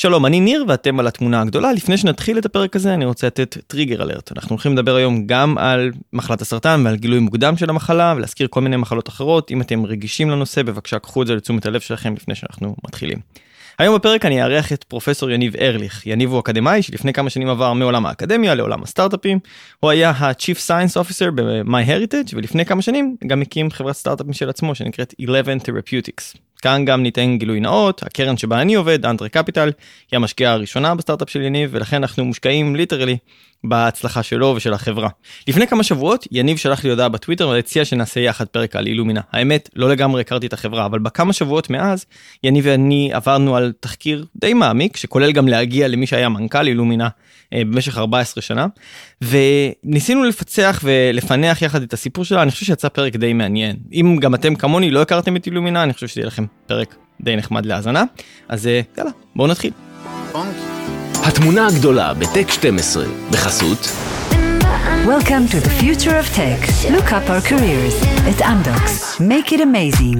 שלום, אני ניר ואתם על התמונה הגדולה. לפני שנתחיל את הפרק הזה אני רוצה לתת טריגר אלרט. אנחנו הולכים לדבר היום גם על מחלת הסרטן ועל גילוי מוקדם של המחלה ולהזכיר כל מיני מחלות אחרות. אם אתם רגישים לנושא, בבקשה קחו את זה לתשומת הלב שלכם לפני שאנחנו מתחילים. היום בפרק אני אארח את פרופסור יניב ארליך. יניב הוא אקדמאי שלפני כמה שנים עבר מעולם האקדמיה לעולם הסטארט-אפים. הוא היה ה-Chief Science Officer ב-MyHeritage, ולפני כמה שנים גם הקים חברת סטארט-אפים של עצמו שנקראת 11 Therapeutics. כאן גם ניתן גילוי נאות, הקרן שבה אני עובד, אנדרי קפיטל, היא המשקיעה הראשונה בסטארט-אפ של יניב, ולכן אנחנו מושקעים ליטרלי בהצלחה שלו ושל החברה. לפני כמה שבועות, יניב שלח לי הודעה בטוויטר והציע שנעשה יחד פרק על אילומינה. האמת, לא לגמרי הכרתי את החברה, אבל בכמה שבועות מאז, יניב ואני עברנו על תחקיר די מעמיק, שכולל גם להגיע למי שהיה מנכ"ל אילומינה במשך 14 שנה, וניסינו לפצח ולפנח יחד את הסיפור שלה. אני חושב שיצא פרק די מעניין. אם גם אתם כמוני לא הכרתם את אילומינה, אני חושב שתהיה לכם פרק די נחמד להאזנה. אז יאללה, בואו נתחיל. התמונה הגדולה בטק 12 בחסות Welcome to the future of tech. Look up our careers at Amdocs. Make it amazing.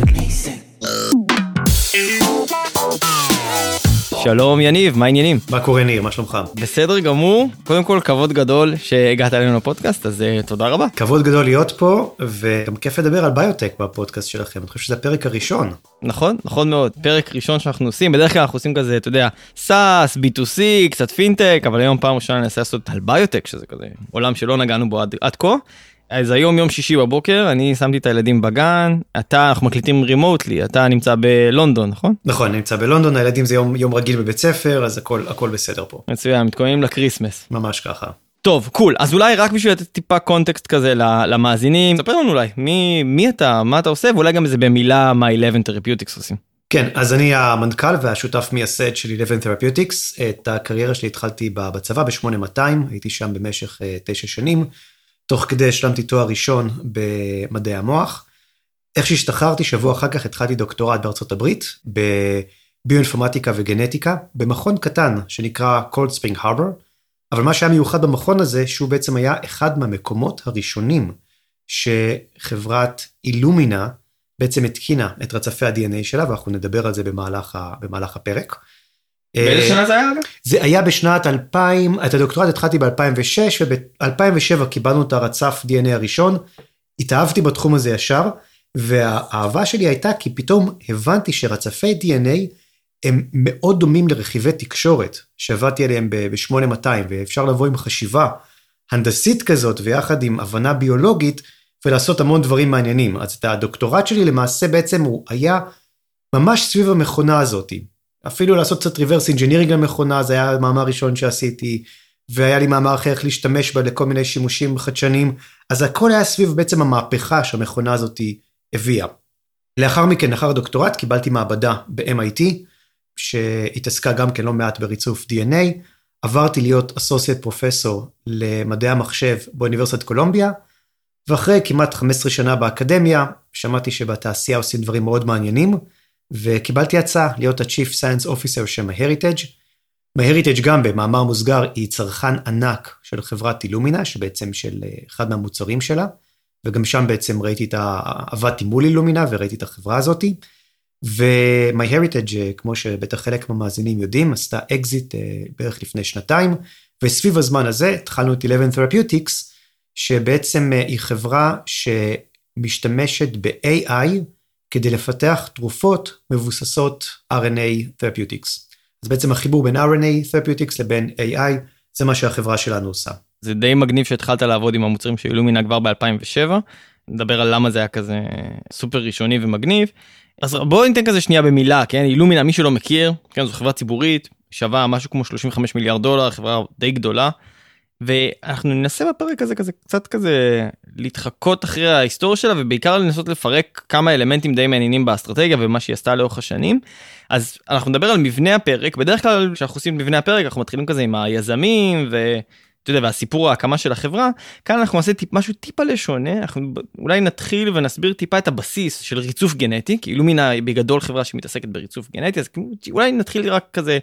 שלום יניב, מה העניינים? מה קורה ניר, מה שלומך? בסדר גמור, קודם כל כבוד גדול שהגעת אלינו לפודקאסט, אז תודה רבה. כבוד גדול להיות פה, וגם כיף לדבר על ביוטק בפודקאסט שלכם, אני חושב שזה הפרק הראשון. נכון, נכון מאוד, פרק ראשון שאנחנו עושים, בדרך כלל אנחנו עושים כזה, אתה יודע, סאס, B2C, קצת פינטק, אבל היום פעם ראשונה ננסה לעשות על ביוטק, שזה כזה עולם שלא נגענו בו עד כה. אז היום יום שישי בבוקר, אני שמתי את הילדים בגן, אנחנו מקליטים רימוטלי, אתה נמצא בלונדון, נכון? נכון, אני נמצא בלונדון, הילדים זה יום רגיל בבית ספר, אז הכל בסדר פה. מצוין, מתכוננים לקריסמס. ממש ככה. טוב, קול, אז אולי רק בשביל לתת טיפה קונטקסט כזה למאזינים, ספר לנו אולי, מי אתה, מה אתה עושה, ואולי גם איזה במילה מה 11 Therapeutics עושים. כן, אז אני המנכ"ל והשותף מייסד של 11 Therapeutics, את הקריירה שלי התחלתי בצבא ב-8200, הייתי שם במשך 9 שנים, תוך כדי השלמתי תואר ראשון במדעי המוח. איך שהשתחררתי, שבוע אחר כך התחלתי דוקטורט בארצות הברית, בביואינפורמטיקה וגנטיקה, במכון קטן שנקרא Cold Spring Harbor, אבל מה שהיה מיוחד במכון הזה, שהוא בעצם היה אחד מהמקומות הראשונים, שחברת אילומינה בעצם התקינה את רצפי ה-DNA שלה, ואנחנו נדבר על זה במהלך הפרק. באיזה שנה זה היה? זה היה בשנת 2000, את הדוקטורט התחלתי ב-2006, וב-2007 קיבלנו את הרצף DNA הראשון, התאהבתי בתחום הזה ישר, והאהבה שלי הייתה כי פתאום הבנתי שרצפי DNA הם מאוד דומים לרכיבי תקשורת, שעבדתי עליהם ב-8200, ואפשר לבוא עם חשיבה הנדסית כזאת, ויחד עם הבנה ביולוגית, ולעשות המון דברים מעניינים. אז את הדוקטורט שלי למעשה בעצם הוא היה ממש סביב המכונה הזאת, אפילו לעשות קצת ריברס אינג'ינירינג למכונה, זה היה המאמר הראשון שעשיתי, והיה לי מאמר אחר איך להשתמש בה לכל מיני שימושים חדשניים, אז הכל היה סביב בעצם המהפכה שהמכונה הזאת הביאה. לאחר מכן, לאחר הדוקטורט, קיבלתי מעבדה ב-MIT, שהתעסקה גם כן לא מעט בריצוף DNA, עברתי להיות אסוסיאט פרופסור למדעי המחשב באוניברסיטת קולומביה, ואחרי כמעט 15 שנה באקדמיה, שמעתי שבתעשייה עושים דברים מאוד מעניינים, וקיבלתי הצעה להיות ה-Chief Science Officer של MyHeritage. MyHeritage גם במאמר מוסגר היא צרכן ענק של חברת אילומינה, שבעצם של אחד מהמוצרים שלה, וגם שם בעצם עבדתי מול אילומינה וראיתי את החברה הזאת, ו-MyHeritage, כמו שבטח חלק מהמאזינים יודעים, עשתה אקזיט בערך לפני 2 וסביב הזמן הזה התחלנו את 11 Therapeutics, שבעצם היא חברה שמשתמשת ב-AI, כדי לפתח תרופות מבוססות RNA Therapeutics. אז בעצם החיבור בין RNA Therapeutics לבין AI, זה מה שהחברה שלנו עושה. זה די מגניב שהתחלת לעבוד עם המוצרים של אילומינה כבר ב-2007, נדבר על למה זה היה כזה סופר ראשוני ומגניב. אז בואו ניתן כזה שנייה במילה, כן? אילומינה, מי שלא מכיר, כן, זו חברה ציבורית, שווה משהו כמו $35 מיליארד, חברה די גדולה, ואנחנו ננסה בפרק הזה קצת כזה להתחקות אחרי ההיסטוריה שלה, ובעיקר לנסות לפרק כמה אלמנטים די מעניינים באסטרטגיה ומה שהיא עשתה לאורך השנים. אז אנחנו נדבר על מבנה הפרק, בדרך כלל כשאנחנו עושים מבנה הפרק, אנחנו מתחילים כזה עם היזמים אתה יודע, והסיפור ההקמה של החברה. כאן אנחנו נעשה משהו טיפה לשונה, אנחנו אולי נתחיל ונסביר טיפה את הבסיס של ריצוף גנטי, כי אילומינה היא בגדול חברה שמתעסקת בריצוף גנטי, אז אולי נתחיל רק כזה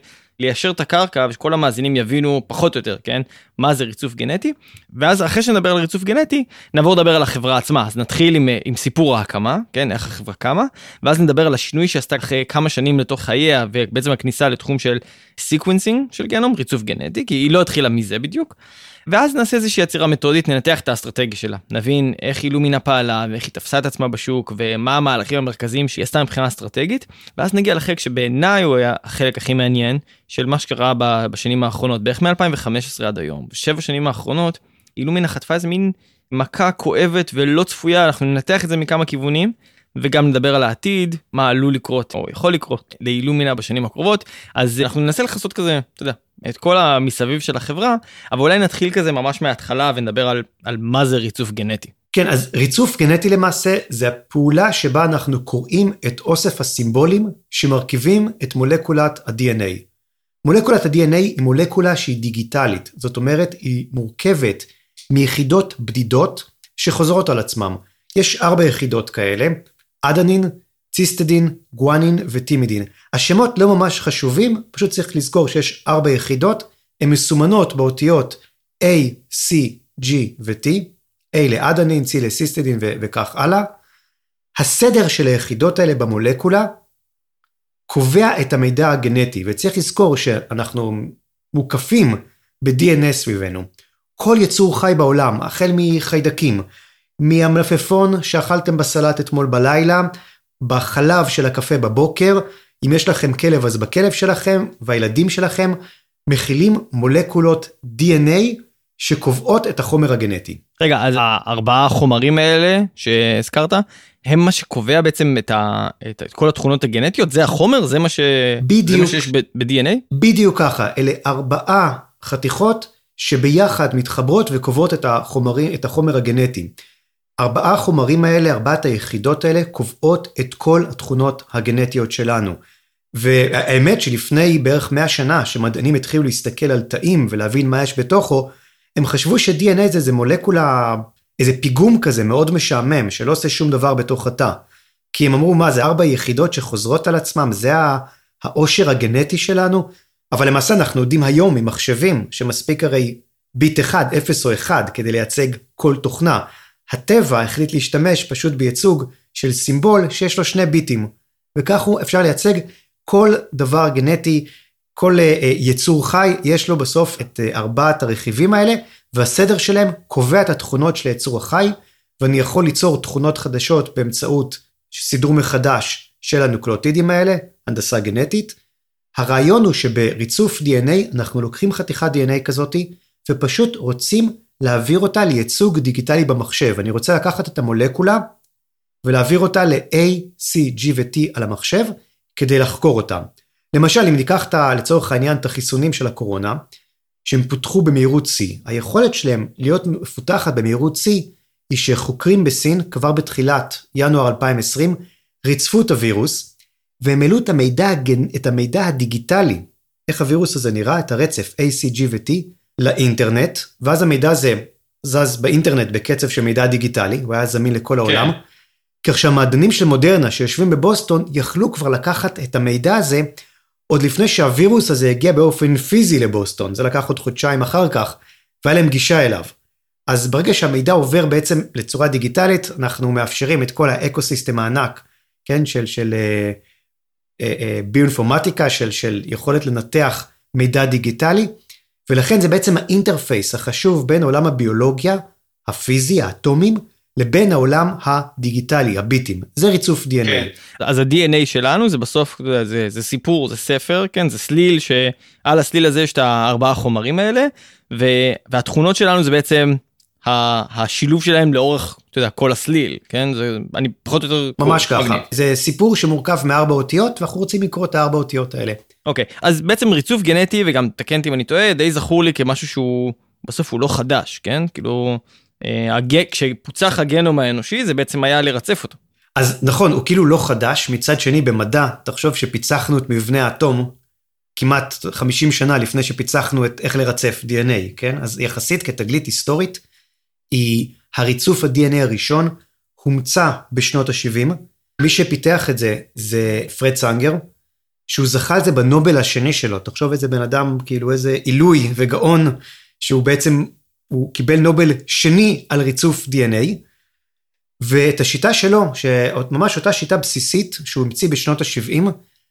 ליישר את הקרקע, ושכל המאזינים יבינו פחות או יותר, כן? מה זה ריצוף גנטי, ואז אחרי שנדבר על ריצוף גנטי, נעבור לדבר על החברה עצמה, אז נתחיל עם סיפור ההקמה, כן? איך החברה קמה, ואז נדבר על השינוי שעשתה אחרי כמה שנים לתוך חייה, ובעצם הכניסה לתחום של סיקוונסינג של גנום, ריצוף גנטי, כי היא לא התחילה מזה בדיוק, ואז נעשה איזושהי יצירה מתודית, ננתח את האסטרטגיה שלה, נבין איך אילומינה פעלה, ואיך היא תפסה את עצמה בשוק, ומה המהלכים המרכזיים שהיא עשתה מבחינה אסטרטגית, ואז נגיע לחלק שבעיניי הוא היה החלק הכי מעניין, של מה שקרה בשנים האחרונות, בערך מ-2015 עד היום. ב7 שנים האחרונות, אילומינה חטפה איזה מין מכה כואבת ולא צפויה, אנחנו ננתח את זה מכמה כיוונים, וגם נדבר על העתיד, מה עלול לקרות, או יכול לקרות, לאילומינה בשנים הקרובות, אז אנחנו ננסה לחסות כזה, אתה יודע, את כל המסביב של החברה, אבל אולי נתחיל כזה ממש מההתחלה, ונדבר על מה זה ריצוף גנטי. כן, אז ריצוף גנטי למעשה, זה הפעולה שבה אנחנו קוראים את אוסף הסימבולים, שמרכיבים את מולקולת ה-DNA. מולקולת ה-DNA היא מולקולה שהיא דיגיטלית, זאת אומרת, היא מורכבת מיחידות בדידות, שחוזרות על עצמם. יש 4 יחידות כאלה, אדנין, ציסטדין, גואנין וטימידין. השמות לא ממש חשובים, פשוט צריך לזכור שיש 4 יחידות, הן מסומנות באותיות A, C, G ו-T, A לאדנין, C לציסטדין וכך הלאה. הסדר של היחידות האלה במולקולה קובע את המידע הגנטי, וצריך לזכור שאנחנו מוקפים ב-DNA סביבנו. כל יצור חי בעולם, החל מחיידקים, מהמלפפון שאכלתם בסלט אתמול בלילה, בחלב של הקפה בבוקר, אם יש לכם כלב אז בכלב שלכם, והילדים שלכם מכילים מולקולות DNA שקובעות את החומר הגנטי. רגע, אז 4 החומרים האלה שהזכרת, הם מה שקובע בעצם את כל התכונות הגנטיות? זה החומר? זה מה שיש ב-DNA? בדיוק ככה, אלה 4 חתיכות שביחד מתחברות וקובעות את החומר הגנטי. 4 החומרים האלה, 4 היחידות האלה, קובעות את כל התכונות הגנטיות שלנו. והאמת שלפני בערך 100 שנה, שמדענים התחילו להסתכל על תאים ולהבין מה יש בתוכו, הם חשבו ש-DNA זה מולקולה, איזה פיגום כזה מאוד משעמם, שלא עושה שום דבר בתוך התא. כי הם אמרו, מה, זה 4 יחידות שחוזרות על עצמם, זה העושר הגנטי שלנו, אבל למעשה אנחנו יודעים היום ממחשבים, שמספיק הרי ביט 1, 0 או 1, כדי לייצג כל תוכנה. הטבע החליט להשתמש פשוט בייצוג של סימבול שיש לו 2 ביטים, וכך אפשר לייצג כל דבר גנטי, כל יצור חי, יש לו בסוף את 4 הרכיבים האלה, והסדר שלהם קובע את התכונות של היצור החי, ואני יכול ליצור תכונות חדשות באמצעות סידור מחדש של הנוקלאוטידים האלה, הנדסה גנטית. הרעיון הוא שבריצוף DNA אנחנו לוקחים חתיכת DNA כזאת, ופשוט רוצים להעביר אותה לייצוג דיגיטלי במחשב. אני רוצה לקחת את המולקולה, ולהעביר אותה ל-A, C, G ו-T על המחשב, כדי לחקור אותה. למשל, אם ניקח לצורך העניין את החיסונים של הקורונה, שהם פותחו במהירות C, היכולת שלהם להיות מפותחת במהירות C, היא שחוקרים בסין, כבר בתחילת ינואר 2020, ריצפו את הווירוס, והם העלו את המידע הדיגיטלי, איך הווירוס הזה נראה, את הרצף A, C, G ו-T, לאינטרנט, ואז המידע הזה זז באינטרנט בקצב של מידע דיגיטלי, הוא היה זמין לכל העולם, כך שהמדענים של מודרנה שיושבים בבוסטון, יכלו כבר לקחת את המידע הזה, עוד לפני שהווירוס הזה הגיע באופן פיזי לבוסטון, זה לקח עוד חודשיים אחר כך, והיה להם גישה אליו. אז ברגע שהמידע עובר בעצם לצורה דיגיטלית, אנחנו מאפשרים את כל האקוסיסטם הענק, כן, של ביואינפורמטיקה, של יכולת לנתח מידע דיגיטלי, ולכן זה בעצם האינטרפייס החשוב בין עולם הביולוגיה, הפיזי, האטומים, לבין העולם הדיגיטלי, הביטים. זה ריצוף DNA. כן. אז ה-DNA שלנו זה בסוף, זה סיפור, זה ספר, כן? זה סליל שעל הסליל הזה יש את 4 החומרים האלה, והתכונות שלנו זה בעצם השילוב שלהם לאורך, אתה יודע, כל הסליל, כן? זה, אני פחות או יותר... ממש ככה. זה סיפור שמורכב מ4 אותיות, ואנחנו רוצים לקרוא את 4 אותיות האלה. אוקיי, אז בעצם ריצוף גנטי, וגם תקנתי אם אני טועה, די זכור לי כמשהו שהוא, בסוף הוא לא חדש, כן? כאילו, כשפוצח הגנום האנושי, זה בעצם היה לרצף אותו. אז נכון, הוא כאילו לא חדש, מצד שני במדע, תחשוב שפיצחנו את מבנה האטום, כמעט 50 שנה לפני שפיצחנו את איך לרצף DNA, כן? אז יחסית כתגלית היסטורית, הריצוף ה-DNA הראשון הומצא בשנות ה-70, מי שפיתח את זה פרד סנגר, שהוא זכה על זה בנובל השני שלו. תחשוב איזה בן אדם, כאילו איזה עילוי וגאון, שהוא בעצם, הוא קיבל נובל שני על ריצוף DNA, ואת השיטה שלו, שממש אותה שיטה בסיסית, שהוא המציא בשנות ה-70,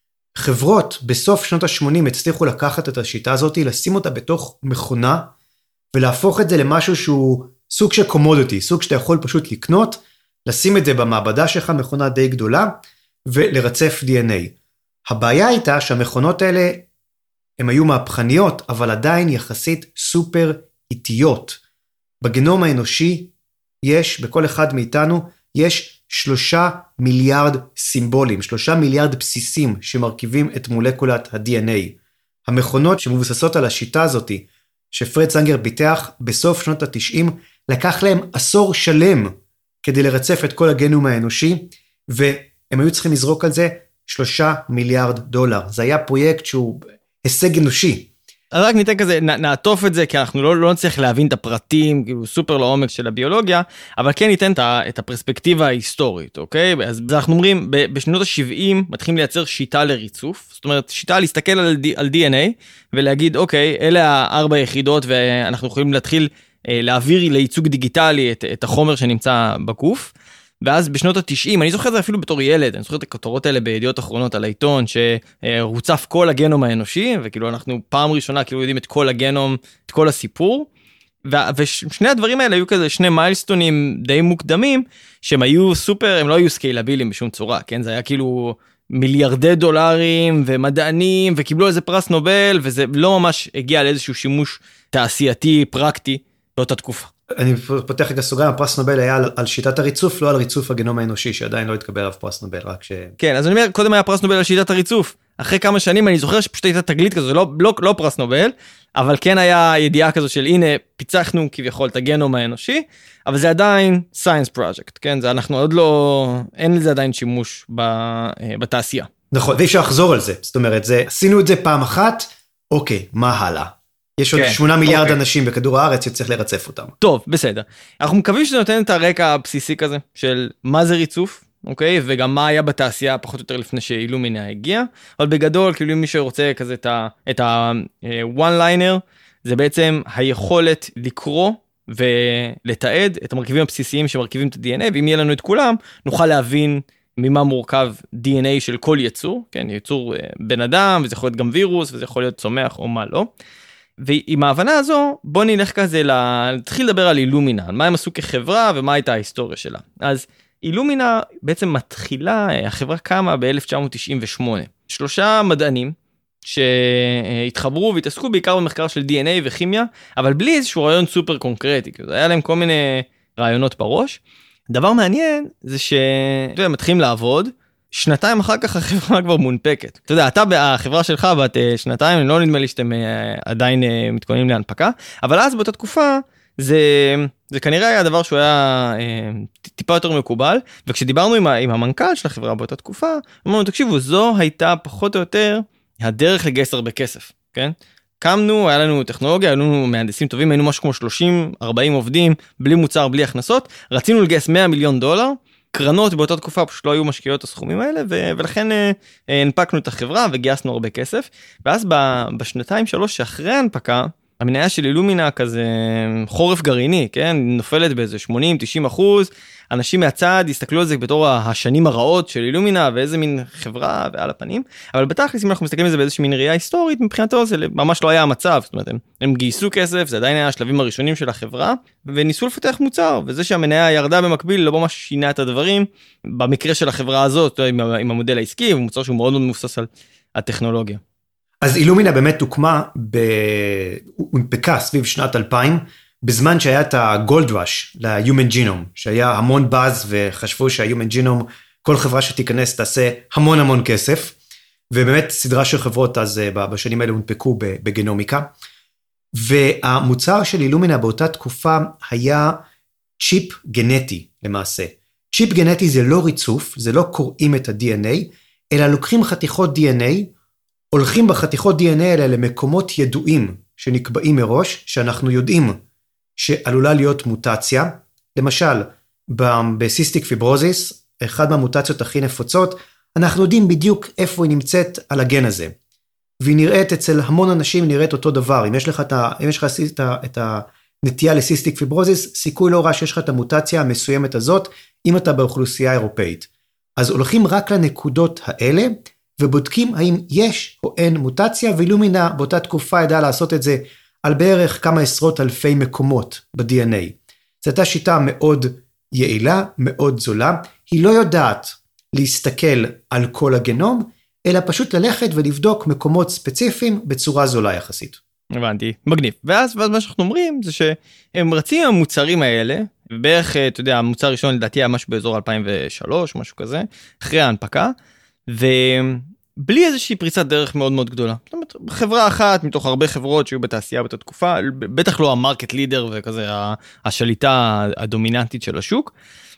חברות בסוף שנות ה-80 הצליחו לקחת את השיטה הזאת, לשים אותה בתוך מכונה, ולהפוך את זה למשהו שהוא סוג של קומודיטי, סוג שאתה יכול פשוט לקנות, לשים את זה במעבדה שלך, מכונה די גדולה, ולרצף DNA. הבעיה הייתה שהמכונות האלה, הן היו מהפכניות, אבל עדיין יחסית סופר איטיות. בגנום האנושי יש, בכל אחד מאיתנו, יש 3 מיליארד סימבולים, 3 מיליארד בסיסים שמרכיבים את מולקולת ה-DNA. המכונות שמבוססות על השיטה הזאת, שפרד סנגר פיתח בסוף שנות ה-90, לקח להם עשור שלם כדי לרצף את כל הגנום האנושי, והם היו צריכים לזרוק על זה 3 מיליארד דולר. זה היה פרויקט שהוא הישג אנושי. אז רק ניתן כזה, נעטוף את זה, כי אנחנו לא נצליח להבין את הפרטים, כאילו סופר לעומק של הביולוגיה, אבל כן ניתן את הפרספקטיבה ההיסטורית, אוקיי? אז אנחנו אומרים, בשנות ה-70 מתחילים לייצר שיטה לריצוף, זאת אומרת, שיטה להסתכל על DNA, ולהגיד, אוקיי, אלה 4 יחידות, ואנחנו יכולים להתחיל להעביר לייצוג דיגיטלי את החומר שנמצא בגוף, ואז בשנות ה-90, אני זוכר את זה אפילו בתור ילד, אני זוכר את הכותרות האלה בידיעות אחרונות על העיתון, שרוצף כל הגנום האנושי, וכאילו אנחנו פעם ראשונה כאילו יודעים את כל הגנום, את כל הסיפור, ושני הדברים האלה היו כזה 2 מיילסטונים די מוקדמים, שהם היו סופר, הם לא היו סקיילביליים בשום צורה, כן? זה היה כאילו מיליארדי דולרים ומדענים, וקיבלו איזה פרס נובל, וזה לא ממש הגיע לאיזשהו שימוש תעשייתי, פרקטי, באותה תקופה. אני פותח רגע סוגריים, הפרס נובל היה על שיטת הריצוף, לא על ריצוף הגנום האנושי, שעדיין לא התקבל עליו פרס נובל, רק ש... כן, אז אני אומר, קודם היה פרס נובל על שיטת הריצוף. אחרי כמה שנים אני זוכר שפשוט הייתה תגלית כזו, לא פרס נובל, אבל כן היה ידיעה כזו של הנה, פיצחנו כביכול את הגנום האנושי, אבל זה עדיין science project, כן? זה אנחנו עוד לא, אין לזה עדיין שימוש בתעשייה. נכון, ואי אפשר לחזור על זה. זאת אומרת, עשינו את זה פעם אחת, אוקיי, מה הלאה? יש עוד 8 מיליארד אנשים בכדור הארץ שצריך לרצף אותם. טוב, בסדר. אנחנו מקווים שזה נותן את הרקע הבסיסי כזה, של מה זה ריצוף, אוקיי? וגם מה היה בתעשייה פחות או יותר לפני שאילומינה הגיע. אבל בגדול, כאילו מי שרוצה כזה את ה-one liner, זה בעצם היכולת לקרוא ולתעד את המרכיבים הבסיסיים שמרכיבים את ה-DNA, ואם יהיה לנו את כולם, נוכל להבין ממה מורכב DNA של כל יצור, כן? יצור בן אדם, וזה יכול להיות גם וירוס, וזה יכול להיות צומח או מה לא. ועם ההבנה הזו, בוא נלך כזה להתחיל לדבר על אילומינה, על מה הם עשו כחברה ומה הייתה ההיסטוריה שלה. אז אילומינה בעצם מתחילה, החברה קמה ב-1998. 3 מדענים שהתחברו והתעסקו בעיקר במחקר של DNA וכימיה, אבל בלי איזשהו רעיון סופר קונקרטי, היה להם כל מיני רעיונות בראש. דבר מעניין זה שמתחילים לעבוד, 2 אחר כך החברה כבר מונפקת. אתה יודע, אתה בחברה שלך בת 2, לא נדמה לי שאתם עדיין מתכוננים להנפקה, אבל אז באותה תקופה, זה כנראה היה דבר שהוא היה טיפה יותר מקובל, וכשדיברנו עם המנכ"ל של החברה באותה תקופה, אמרנו, תקשיבו, זו הייתה פחות או יותר הדרך לגייס הרבה כסף, כן? קמנו, היה לנו טכנולוגיה, היה לנו מהנדסים טובים, היינו משהו כמו 30-40 עובדים, בלי מוצר, בלי הכנסות, רצינו לגייס $100 מיליון, קרנות באותה תקופה פשוט לא היו משקיעות הסכומים האלה, ולכן הנפקנו את החברה וגייסנו הרבה כסף, ואז בשנתיים 3 שאחרי ההנפקה, המניה של אילומינה כזה חורף גרעיני, כן? נופלת באיזה 80-90%, אנשים מהצד הסתכלו על זה בתור השנים הרעות של אילומינה, ואיזה מין חברה ועל הפנים, אבל בתכלס אם אנחנו מסתכלים על זה באיזושהי מין ראייה היסטורית, מבחינתו זה ממש לא היה המצב, זאת אומרת, הם גייסו כסף, זה עדיין היה השלבים הראשונים של החברה, וניסו לפתח מוצר, וזה שהמניה ירדה במקביל לא ממש שינה את הדברים, במקרה של החברה הזאת, עם המודל העסקי, מוצר שהוא מאוד מאוד מבוסס על הטכנולוגיה. אז אילומינה באמת הונפקה סביב שנת 2000, בזמן שהיה את הגולד ראש ל-Human Genome, שהיה המון באז וחשבו שה-Human Genome, כל חברה שתיכנס תעשה המון המון כסף, ובאמת סדרה של חברות אז בשנים האלה הונפקו בגנומיקה, והמוצר של אילומינה באותה תקופה היה צ'יפ גנטי למעשה. צ'יפ גנטי זה לא ריצוף, זה לא קוראים את ה-DNA, אלא לוקחים חתיכות DNA, הולכים בחתיכות DNA האלה למקומות ידועים שנקבעים מראש, שאנחנו יודעים שעלולה להיות מוטציה. למשל, בסיסטיק פיברוזיס, אחד מהמוטציות הכי נפוצות, אנחנו יודעים בדיוק איפה היא נמצאת על הגן הזה. והיא נראית אצל המון אנשים, נראית אותו דבר. אם יש לך את הנטייה לסיסטיק פיברוזיס, סיכוי לא רע שיש לך את המוטציה המסוימת הזאת, אם אתה באוכלוסייה האירופאית. אז הולכים רק לנקודות האלה, ובודקים האם יש או אין מוטציה, ואילומינה באותה תקופה ידעה לעשות את זה על בערך כמה עשרות אלפי מקומות ב-DNA. זו הייתה שיטה מאוד יעילה, מאוד זולה. היא לא יודעת להסתכל על כל הגנום, אלא פשוט ללכת ולבדוק מקומות ספציפיים בצורה זולה יחסית. הבנתי, מגניב. ואז מה שאנחנו אומרים זה שהם רצים המוצרים האלה, ובערך, אתה יודע, המוצר הראשון לדעתי היה משהו באזור 2003, משהו כזה, אחרי ההנפקה, ובלי איזושהי פריצת דרך מאוד מאוד גדולה. זאת אומרת, חברה אחת מתוך הרבה חברות שהיו בתעשייה באותה תקופה, בטח לא המרקט לידר וכזה השליטה הדומיננטית של השוק.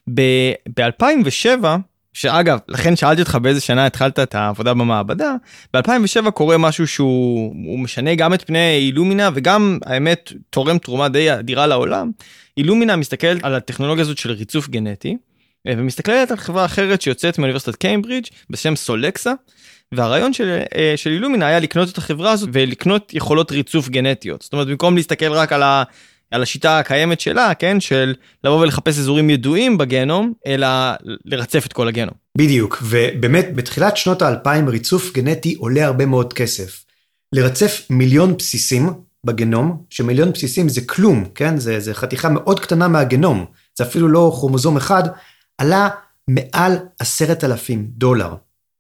ב-2007, שאגב, לכן שאלתי אותך באיזה שנה התחלת את העבודה במעבדה, ב-2007 קורה משהו שהוא משנה גם את פני אילומינה, וגם האמת תורם תרומה די אדירה לעולם. אילומינה מסתכלת על הטכנולוגיה הזאת של ריצוף גנטי, ומסתכלת על חברה אחרת שיוצאת מאוניברסיטת קיימברידג' בשם סולקסה, והרעיון של אילומינה היה לקנות את החברה הזאת, ולקנות יכולות ריצוף גנטיות. זאת אומרת, במקום להסתכל רק על השיטה הקיימת שלה, כן, של לבוא ולחפש אזורים ידועים בגנום, אלא לרצף את כל הגנום. בדיוק, ובאמת בתחילת שנות ה-2000 ריצוף גנטי עולה הרבה מאוד כסף. לרצף 1,000,000 בסיסים בגנום, ש1,000,000 בסיסים זה כלום, כן, זה חתיכה מאוד קטנה מהגנום, זה אפילו לא כרומוזום אחד, עלה מעל $10,000.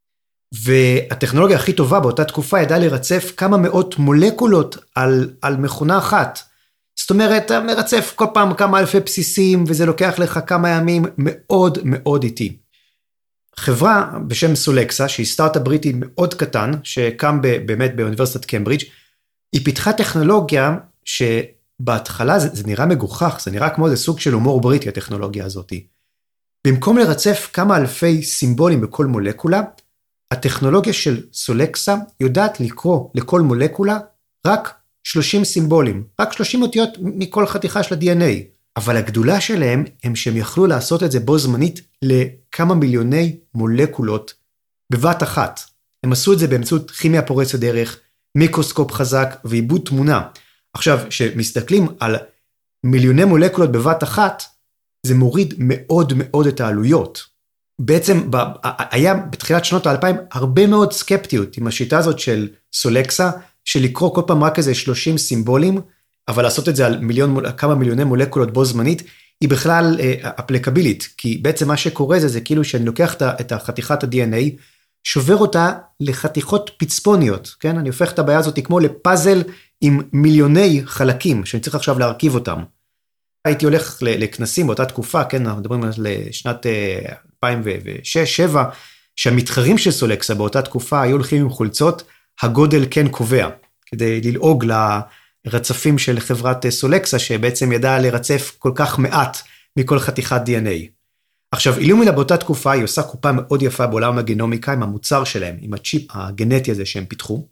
והטכנולוגיה הכי טובה באותה תקופה ידעה לרצף כמה מאות מולקולות על מכונה אחת. זאת אומרת, אתה מרצף כל פעם כמה אלפי בסיסים, וזה לוקח לך כמה ימים מאוד מאוד איטי. חברה בשם סולקסה, שהיא סטארט-אפ בריטי מאוד קטן, שקם באמת באוניברסיטת קיימברידג', היא פיתחה טכנולוגיה שבהתחלה זה נראה מגוחך, זה נראה כמו איזה סוג של הומור בריטי, הטכנולוגיה הזאת. במקום לרצף כמה אלפי סימבולים בכל מולקולה, הטכנולוגיה של סולקסה יודעת לקרוא לכל מולקולה רק 30 סימבולים, רק 30 אותיות מכל חתיכה של ה-DNA. אבל הגדולה שלהם הם שהם יכלו לעשות את זה בו זמנית לכמה מיליוני מולקולות בבת אחת. הם עשו את זה באמצעות כימיה פורצת דרך, מיקרוסקופ חזק ועיבוד תמונה. עכשיו, כשמסתכלים על מיליוני מולקולות בבת אחת, זה מוריד מאוד מאוד את העלויות. בעצם היה בתחילת שנות ה-2000 הרבה מאוד סקפטיות עם השיטה הזאת של סולקסה, של לקרוא כל פעם רק איזה 30 סימבולים, אבל לעשות את זה על כמה מיליוני מולקולות בו זמנית, היא בכלל אפליקבילית, כי בעצם מה שקורה זה כאילו שאני לוקח את החתיכת ה-DNA, שובר אותה לחתיכות פצפוניות, כן? אני הופך את הבעיה הזאת כמו לפאזל עם מיליוני חלקים, שאני צריך עכשיו להרכיב אותם. הייתי הולך לכנסים באותה תקופה, כן, אנחנו מדברים על שנת 2006-2007, שהמתחרים של סולקסה באותה תקופה היו הולכים עם חולצות, הגודל כן קובע, כדי ללעוג לרצפים של חברת סולקסה, שבעצם ידעה לרצף כל כך מעט מכל חתיכת DNA. עכשיו, אילומינה באותה תקופה, היא עושה קופה מאוד יפה בעולם הגנומיקה, עם המוצר שלהם, עם הצ'יפ הגנטי הזה שהם פיתחו,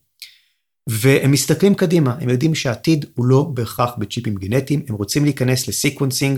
והם מסתכלים קדימה, הם יודעים שהעתיד הוא לא בהכרח בצ'יפים גנטיים, הם רוצים להיכנס לסיקוונסינג,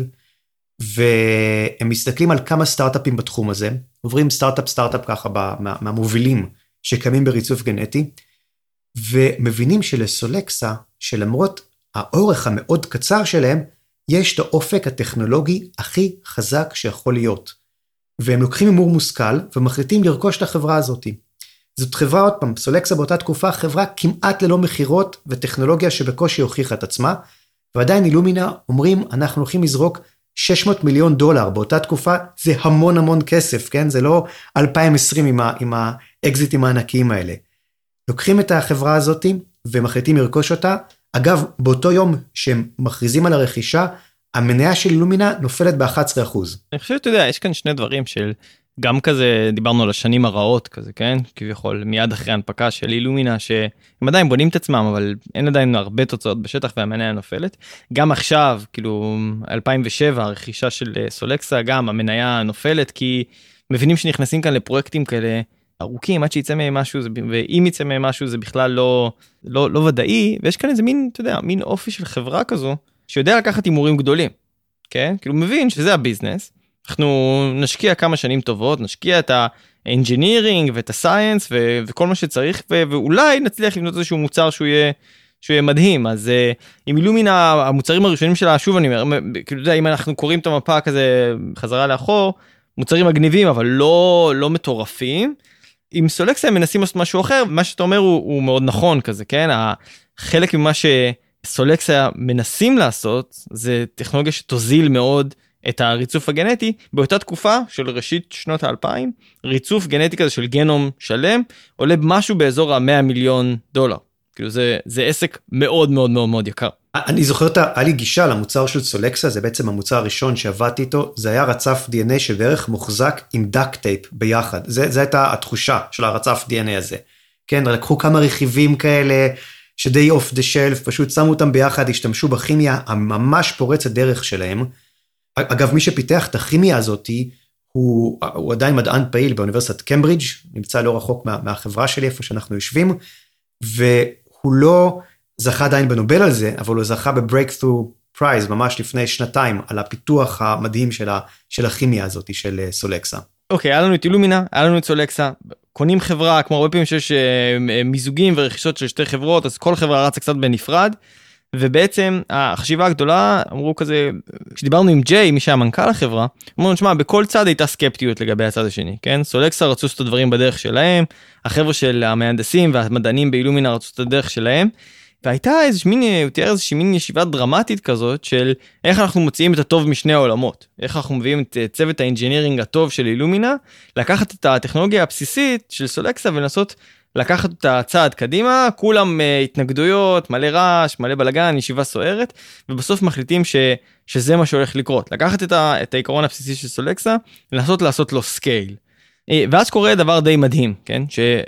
והם מסתכלים על כמה סטארט-אפים בתחום הזה, עוברים סטארט-אפ ככה מהמובילים שקיימים בריצוף גנטי, ומבינים שלסולקסה, שלמרות האורך המאוד קצר שלהם, יש את האופק הטכנולוגי הכי חזק שיכול להיות. והם לוקחים הימור מושכל, ומחליטים לרכוש את החברה הזאת. זאת חברה, עוד פעם, סולקסה באותה תקופה, חברה כמעט ללא מחירות, וטכנולוגיה שבקושי הוכיחה את עצמה, ועדיין אילומינה אומרים, אנחנו הולכים לזרוק $600 מיליון, באותה תקופה זה המון המון כסף, כן? זה לא 2020 עם האקזיטים הענקיים האלה. לוקחים את החברה הזאת, ומחליטים לרכוש אותה, אגב, באותו יום שהם מכריזים על הרכישה, המניה של אילומינה נופלת ב-11%. אני חושב שאתה יודע, יש כאן שני דברים של, גם כזה, דיברנו על השנים הרעות כזה, כן? כביכול, מיד אחרי ההנפקה של אילומינה, שהם עדיין בונים את עצמם, אבל אין עדיין הרבה תוצאות בשטח והמניה נופלת. גם עכשיו, כאילו, 2007, הרכישה של סולקסה, גם המניה נופלת, כי מבינים שנכנסים כאן לפרויקטים כאלה ארוכים, עד שיצא מהם משהו, ואם יצא מהם משהו, זה בכלל לא ודאי, ויש כאן איזה מין, אתה יודע, מין אופי של חברה כזו, שיודע לקחת הימורים גדולים, כן? כאילו, מבין שזה הביזנס, אנחנו נשקיע כמה שנים טובות, נשקיע ה-engineering ואת ה-science וכל מה שצריך, ואולי נצליח לבנות איזשהו מוצר שהוא יהיה מדהים. אז עם אילומינה, המוצרים הראשונים שלה, שוב אני אומר, כאילו, אם אנחנו קוראים את המפה כזה חזרה לאחור, מוצרים מגניבים, אבל לא מטורפים. עם סולקסה הם מנסים לעשות משהו אחר, מה שאתה אומר הוא מאוד נכון כזה, כן? חלק ממה שסולקסה מנסים לעשות, זה טכנולוגיה שתוזיל מאוד את הריצוף הגנטי. באותה תקופה של ראשית שנות ה-2000, ריצוף גנטי כזה של גנום שלם, עולה משהו באזור $100 מיליון. כאילו זה עסק מאוד מאוד מאוד מאוד יקר. אני זוכר, היה לי גישה למוצר של סולקסה, זה בעצם המוצר הראשון שעבדתי איתו, זה היה רצף DNA שבערך מוחזק עם דאקט טייפ ביחד, זה הייתה התחושה של הרצף DNA הזה, כן, לקחו כמה רכיבים כאלה, שדי אוף דה שלף, פשוט שמו אותם ביחד, השתמשו בכימיה הממש פורץ הדרך שלהם. אגב, מי שפיתח את הכימיה הזאת, הוא עדיין מדען פעיל באוניברסיטת קמברידג', נמצא לא רחוק מהחברה שלי, איפה שאנחנו יושבים, והוא לא זכה עדיין בנובל על זה, אבל הוא זכה ב-Breakthrough Prize, ממש לפני שנתיים, על הפיתוח המדהים של הכימיה הזאת, של סולקסה. אוקיי, היה לנו את אילומינה, היה לנו את סולקסה, קונים חברה, כמו הרבה פעמים שיש מיזוגים ורכישות של שתי חברות, אז כל חברה רצה קצת בנפרד, ובעצם החשיבה הגדולה, אמרו כזה, כשדיברנו עם ג'יי, מי שהיה מנכ"ל החברה, אמרנו, שמה, בכל צד הייתה סקפטיות לגבי הצד השני, כן? סולקסה רצו את הדברים בדרך שלהם, החבר'ה של המהנדסים והמדענים באילומינה רצו את הדרך שלהם, והייתה איזושהי מין ישיבה דרמטית כזאת, של איך אנחנו מוציאים את הטוב משני העולמות, איך אנחנו מביאים את צוות האינג'ינירינג הטוב של אילומינה, לקחת את הטכנולוגיה הבסיסית של סולקסה ולנסות לקחת את הצעד קדימה, כולם התנגדויות, מלא רעש, מלא בלגן, ישיבה סוערת, ובסוף מחליטים שזה מה שהולך לקרות. לקחת את העיקרון הבסיסי של סולקסה, לנסות לעשות לו סקייל. ואז קורה דבר די מדהים, כן?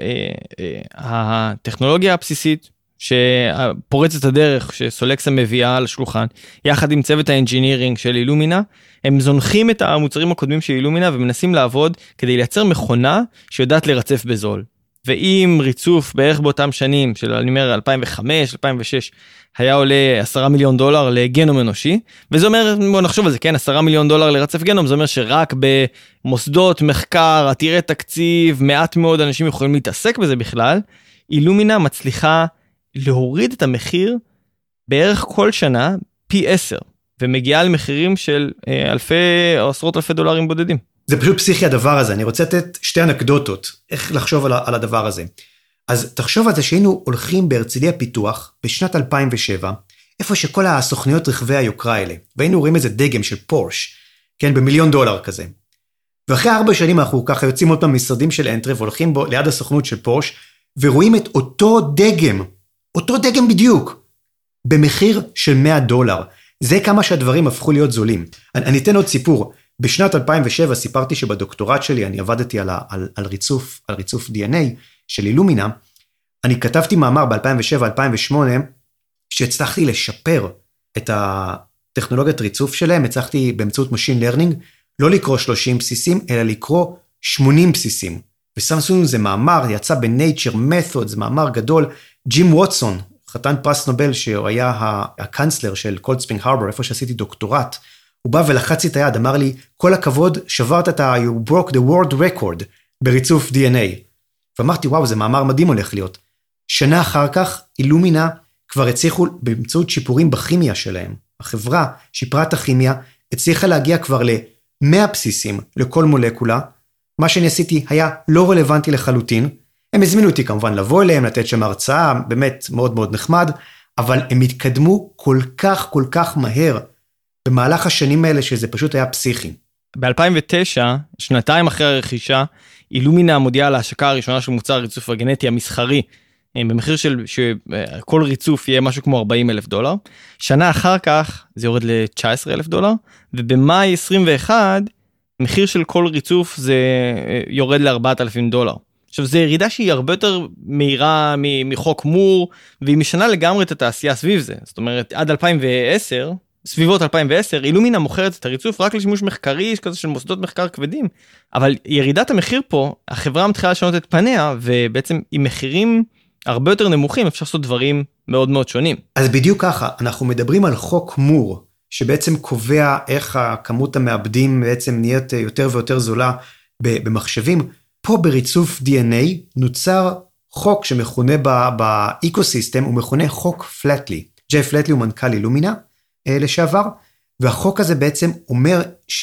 שהטכנולוגיה הבסיסית, שפורצת הדרך שסולקסה מביאה על השולחן, יחד עם צוות האנג'ינירינג של אילומינה, הם זונחים את המוצרים הקודמים של אילומינה, ומנסים לעבוד כדי לייצר מכונה שיודעת לרצף בזול. ואם ריצוף בערך באותם שנים, של אני אומר 2005, 2006, היה עולה $10 מיליון לגנום אנושי, וזה אומר, בוא נחשוב על זה, כן, $10 מיליון לרצף גנום, זה אומר שרק במוסדות מחקר, עתירי תקציב, מעט מאוד אנשים יכולים להתעסק בזה בכלל, אילומינה מצליחה להוריד את המחיר בערך כל שנה פי 10, ומגיעה למחירים של אלפי או עשרות אלפי דולרים בודדים. זה פשוט פסיכי הדבר הזה, אני רוצה לתת שתי אנקדוטות, איך לחשוב על הדבר הזה. אז תחשוב על זה שהיינו הולכים בהרצליה פיתוח, בשנת 2007, איפה שכל הסוכניות רכבי היוקרה האלה, והיינו רואים איזה דגם של פורש, כן, $1 מיליון כזה. ואחרי 4 שנים אנחנו ככה יוצאים עוד מהמשרדים של אנטרה, והולכים בו ליד הסוכנות של פורש, ורואים את אותו דגם בדיוק, במחיר של $100. זה כמה שהדברים הפכו להיות זולים. אני אתן עוד סיפור. בשנת 2007 סיפרתי שבדוקטורט שלי אני עבדתי על ריצוף DNA של אילומינה. אני כתבתי מאמר ב-2007-2008 שהצלחתי לשפר את הטכנולוגיית ריצוף שלהם, הצלחתי באמצעות Machine Learning לא לקרוא 30 בסיסים, אלא לקרוא 80 בסיסים. ושמנו זה מאמר, יצא ב-Nature Methods, זה מאמר גדול. ג'ים ווטסון, חתן פרס נובל שהוא היה הקאנצלר של קולד ספרינג הרבור, איפה שעשיתי דוקטורט, הוא בא ולחץ את היד, אמר לי, כל הכבוד, שברת את you broke the world record בריצוף DNA. ואמרתי, וואו, זה מאמר מדהים הולך להיות. שנה אחר כך, אילומינה כבר הצליחו באמצעות שיפורים בכימיה שלהם. החברה שיפרה את הכימיה, הצליחה להגיע כבר ל-100 בסיסים לכל מולקולה. מה שאני עשיתי היה לא רלוונטי לחלוטין. הם הזמינו אותי כמובן לבוא אליהם, לתת שם הרצאה, באמת מאוד מאוד נחמד, אבל הם התקדמו כל כך מהר, במהלך השנים האלה שזה פשוט היה פסיכי. ב-2009, שנתיים אחרי הרכישה, אילומינה מודיעה על ההשקה הראשונה של מוצר ריצוף הגנטי המסחרי, במחיר של שכל ריצוף יהיה משהו כמו $40,000. שנה אחר כך זה יורד ל$19,000, ובמאי 21, מחיר של כל ריצוף זה יורד ל$4,000. עכשיו, זו ירידה שהיא הרבה יותר מהירה מחוק מור, והיא משנה לגמרי את התעשייה סביב זה. זאת אומרת, עד 2010, סביבות 2010, אילומינה מוכרת את הריצוף רק לשימוש מחקרי, כזה של מוסדות מחקר כבדים, אבל ירידת המחיר פה, החברה מתחילה לשנות את פניה, ובעצם עם מחירים הרבה יותר נמוכים, אפשר לעשות דברים מאוד מאוד שונים. אז בדיוק ככה, אנחנו מדברים על חוק מור, שבעצם קובע איך כמות המעבדים בעצם נהיית יותר ויותר זולה במחשבים, פה בריצוף DNA נוצר חוק שמכונה באקוסיסטם, הוא מכונה חוק פלטלי. ג'יי פלטלי הוא מנכ"ל אילומינה לשעבר, והחוק הזה בעצם אומר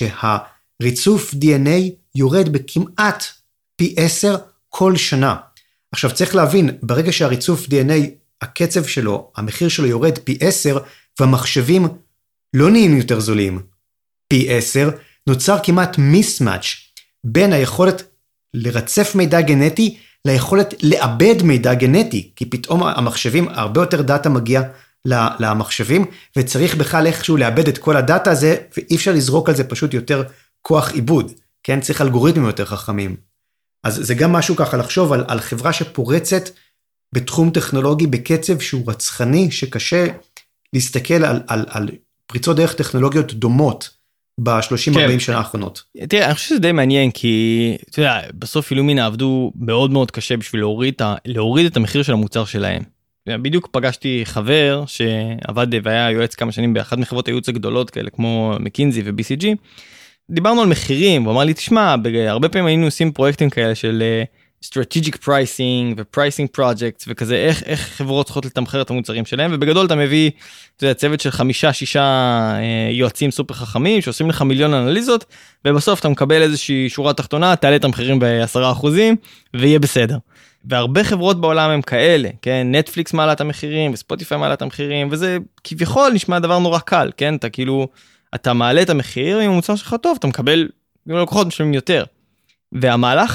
שהריצוף DNA יורד בכמעט פי 10 כל שנה. עכשיו צריך להבין, ברגע שהריצוף DNA, הקצב שלו, המחיר שלו יורד פי 10, והמחשבים לא נהיים יותר זולים פי 10, נוצר כמעט מיסמאץ' בין היכולת לרצף מידע גנטי, ליכולת לאבד מידע גנטי, כי פתאום המחשבים, הרבה יותר דאטה מגיע למחשבים, וצריך בכלל איכשהו לאבד את כל הדאטה הזה, ואי אפשר לזרוק על זה פשוט יותר כוח עיבוד, כן? צריך אלגוריתמים יותר חכמים. אז זה גם משהו ככה לחשוב על חברה שפורצת בתחום טכנולוגי בקצב שהוא רצחני, שקשה להסתכל על פריצות דרך טכנולוגיות דומות ב-30-40 שנה האחרונות. תראה, אני חושב שזה די מעניין, כי אתה יודע, בסוף אילומינה עבדו מאוד מאוד קשה בשביל להוריד את המחיר של המוצר שלהם. בדיוק פגשתי חבר שעבד והיה יועץ כמה שנים באחת מחברות הייעוץ הגדולות כאלה, כמו מקינזי ו-BCG. דיברנו על מחירים, הוא אמר לי, תשמע, הרבה פעמים היינו עושים פרויקטים כאלה של strategic pricing ו-pricing projects וכזה, איך חברות צריכות לתמחר את המוצרים שלהם, ובגדול אתה מביא צוות של 5-6 יועצים סופר חכמים, שעושים לך מיליון אנליזות, ובסוף אתה מקבל איזושהי שורה תחתונה, תעלה את המחירים ב10%, ויהיה בסדר. והרבה חברות בעולם הם כאלה, כן? נטפליקס מעלה את המחירים, וספוטיפיי מעלה את המחירים, וזה כביכול נשמע דבר נורא קל, כן? אתה כאילו, אתה מעלה את המחיר, אם המוצר שלך טוב, אתה מקבל, גם לקוחות משלמים יותר. והמהלך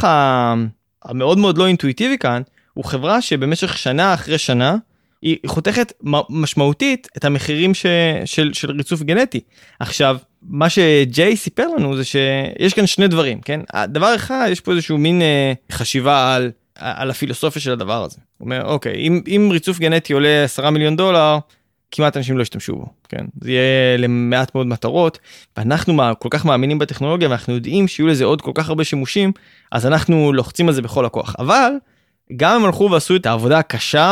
המאוד מאוד לא אינטואיטיבי כאן, הוא חברה שבמשך שנה אחרי שנה, היא חותכת משמעותית את המחירים של ריצוף גנטי. עכשיו, מה שג'יי סיפר לנו זה שיש כאן שני דברים, כן? הדבר אחד, יש פה איזשהו מין חשיבה על הפילוסופיה של הדבר הזה. הוא אומר, אוקיי, אם ריצוף גנטי עולה $10 מיליון, כמעט אנשים לא ישתמשו בו, כן? זה יהיה למעט מאוד מטרות, ואנחנו כל כך מאמינים בטכנולוגיה, ואנחנו יודעים שיהיו לזה עוד כל כך הרבה שימושים, אז אנחנו לוחצים על זה בכל הכוח. אבל גם הם הלכו ועשו את העבודה הקשה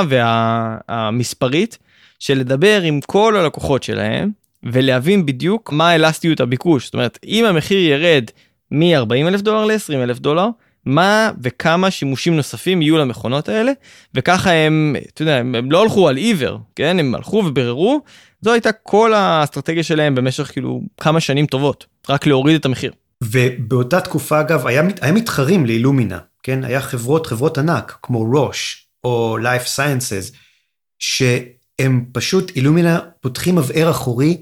והמספרית, של לדבר עם כל הלקוחות שלהם, ולהבין בדיוק מה אלסטיות הביקוש. זאת אומרת, אם המחיר ירד מ$40,000 ל$20,000, מה וכמה שימושים נוספים יהיו למכונות האלה, וככה הם, אתה יודע, הם לא הלכו על עיוור, כן? הם הלכו ובררו, זו הייתה כל האסטרטגיה שלהם במשך כאילו כמה שנים טובות, רק להוריד את המחיר. ובאותה תקופה אגב, היה מתחרים לאילומינה, כן? היה חברות ענק, כמו רוש, או Life Sciences, שהם פשוט, אילומינה פותחים מבער אחורי,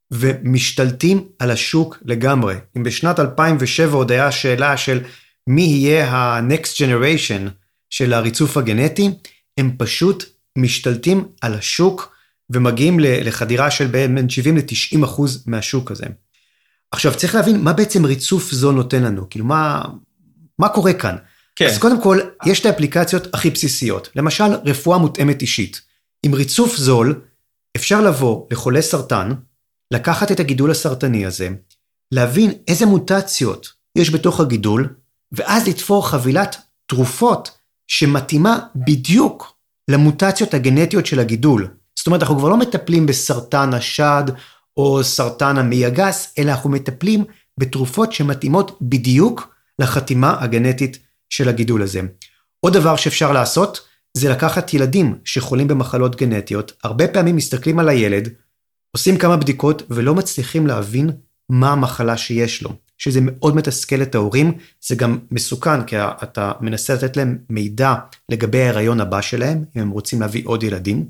ומשתלטים על השוק לגמרי. אם בשנת 2007 עוד היה השאלה של מי יהיה ה-next generation של הריצוף הגנטי, הם פשוט משתלטים על השוק, ומגיעים לחדירה של בין 70-90% מהשוק הזה. עכשיו, צריך להבין מה בעצם ריצוף זול נותן לנו, כאילו מה קורה כאן? כן. אז קודם כל, יש את האפליקציות הכי בסיסיות, למשל, רפואה מותאמת אישית. עם ריצוף זול, אפשר לבוא לחולה סרטן, לקחת את הגידול הסרטני הזה, להבין איזה מוטציות יש בתוך הגידול, ואז לתפור חבילת תרופות שמתאימה בדיוק למוטציות הגנטיות של הגידול. זאת אומרת, אנחנו כבר לא מטפלים בסרטן השד או סרטן המעי הגס, אלא אנחנו מטפלים בתרופות שמתאימות בדיוק לחתימה הגנטית של הגידול הזה. עוד דבר שאפשר לעשות, זה לקחת ילדים שחולים במחלות גנטיות, הרבה פעמים מסתכלים על הילד, עושים כמה בדיקות ולא מצליחים להבין מה המחלה שיש לו. שזה מאוד מתסכל את ההורים, זה גם מסוכן, כי אתה מנסה לתת להם מידע לגבי ההיריון הבא שלהם, אם הם רוצים להביא עוד ילדים,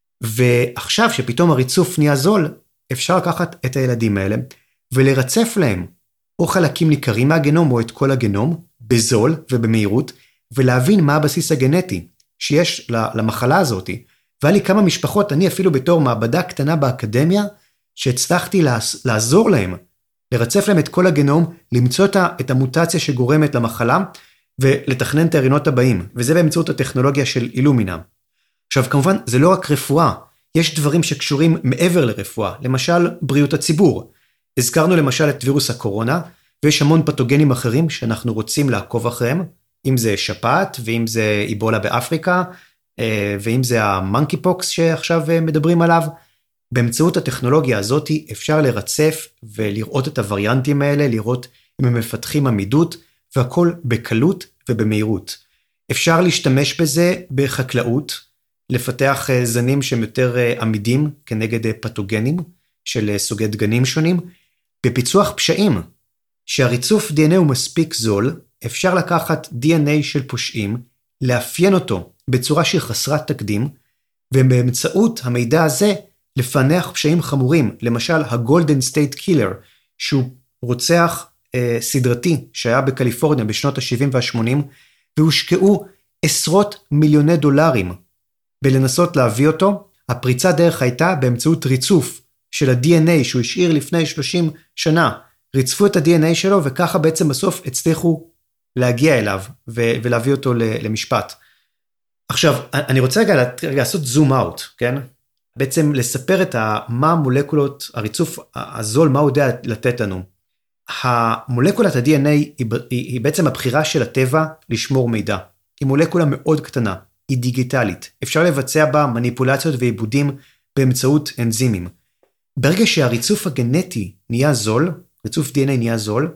ועכשיו שפתאום הריצוף נהיה זול, אפשר לקחת את הילדים האלה, ולרצף להם, או חלקים ניכרים מהגנום, או את כל הגנום, בזול ובמהירות, ולהבין מה הבסיס הגנטי שיש למחלה הזאת. והיה לי כמה משפחות, אני אפילו בתור מעבדה קטנה באקדמיה, שהצלחתי לעזור להם, לרצף להם את כל הגנום, למצוא את המוטציה שגורמת למחלה, ולתכנן את ההריונות הבאים, וזה באמצעות הטכנולוגיה של אילומינה. עכשיו, כמובן, זה לא רק רפואה, יש דברים שקשורים מעבר לרפואה, למשל, בריאות הציבור. הזכרנו למשל את וירוס הקורונה, ויש המון פתוגנים אחרים שאנחנו רוצים לעקוב אחריהם, אם זה שפעת, ואם זה איבולה באפריקה, ואם זה המונקי פוקס שעכשיו מדברים עליו, באמצעות הטכנולוגיה הזאת אפשר לרצף ולראות את הווריאנטים האלה, לראות אם הם מפתחים עמידות, והכל בקלות ובמהירות. אפשר להשתמש בזה בחקלאות, לפתח זנים שהם יותר עמידים כנגד פתוגנים של סוגי דגנים שונים. בפיצוח פשעים, שהריצוף DNA הוא מספיק זול, אפשר לקחת DNA של פושעים, לאפיין אותו בצורה שהיא חסרת תקדים, ובאמצעות המידע הזה לפענח פשעים חמורים, למשל הגולדן סטייט קילר, שהוא רוצח סדרתי שהיה בקליפורניה בשנות ה-70 וה-80, והושקעו עשרות מיליוני דולרים בלנסות להביא אותו. הפריצה דרך הייתה באמצעות ריצוף של ה-DNA שהוא השאיר לפני 30 שנה, ריצפו את ה-DNA שלו וככה בעצם בסוף הצליחו להגיע אליו ולהביא אותו למשפט. עכשיו, אני רוצה רגע לעשות זום אאוט, כן? בעצם לספר מה המולקולות, הריצוף הזול, מה הוא יודע לתת לנו. המולקולת ה-DNA היא בעצם הבחירה של הטבע לשמור מידע. היא מולקולה מאוד קטנה, היא דיגיטלית. אפשר לבצע בה מניפולציות ועיבודים באמצעות אנזימים. ברגע שהריצוף הגנטי נהיה זול, ריצוף DNA נהיה זול,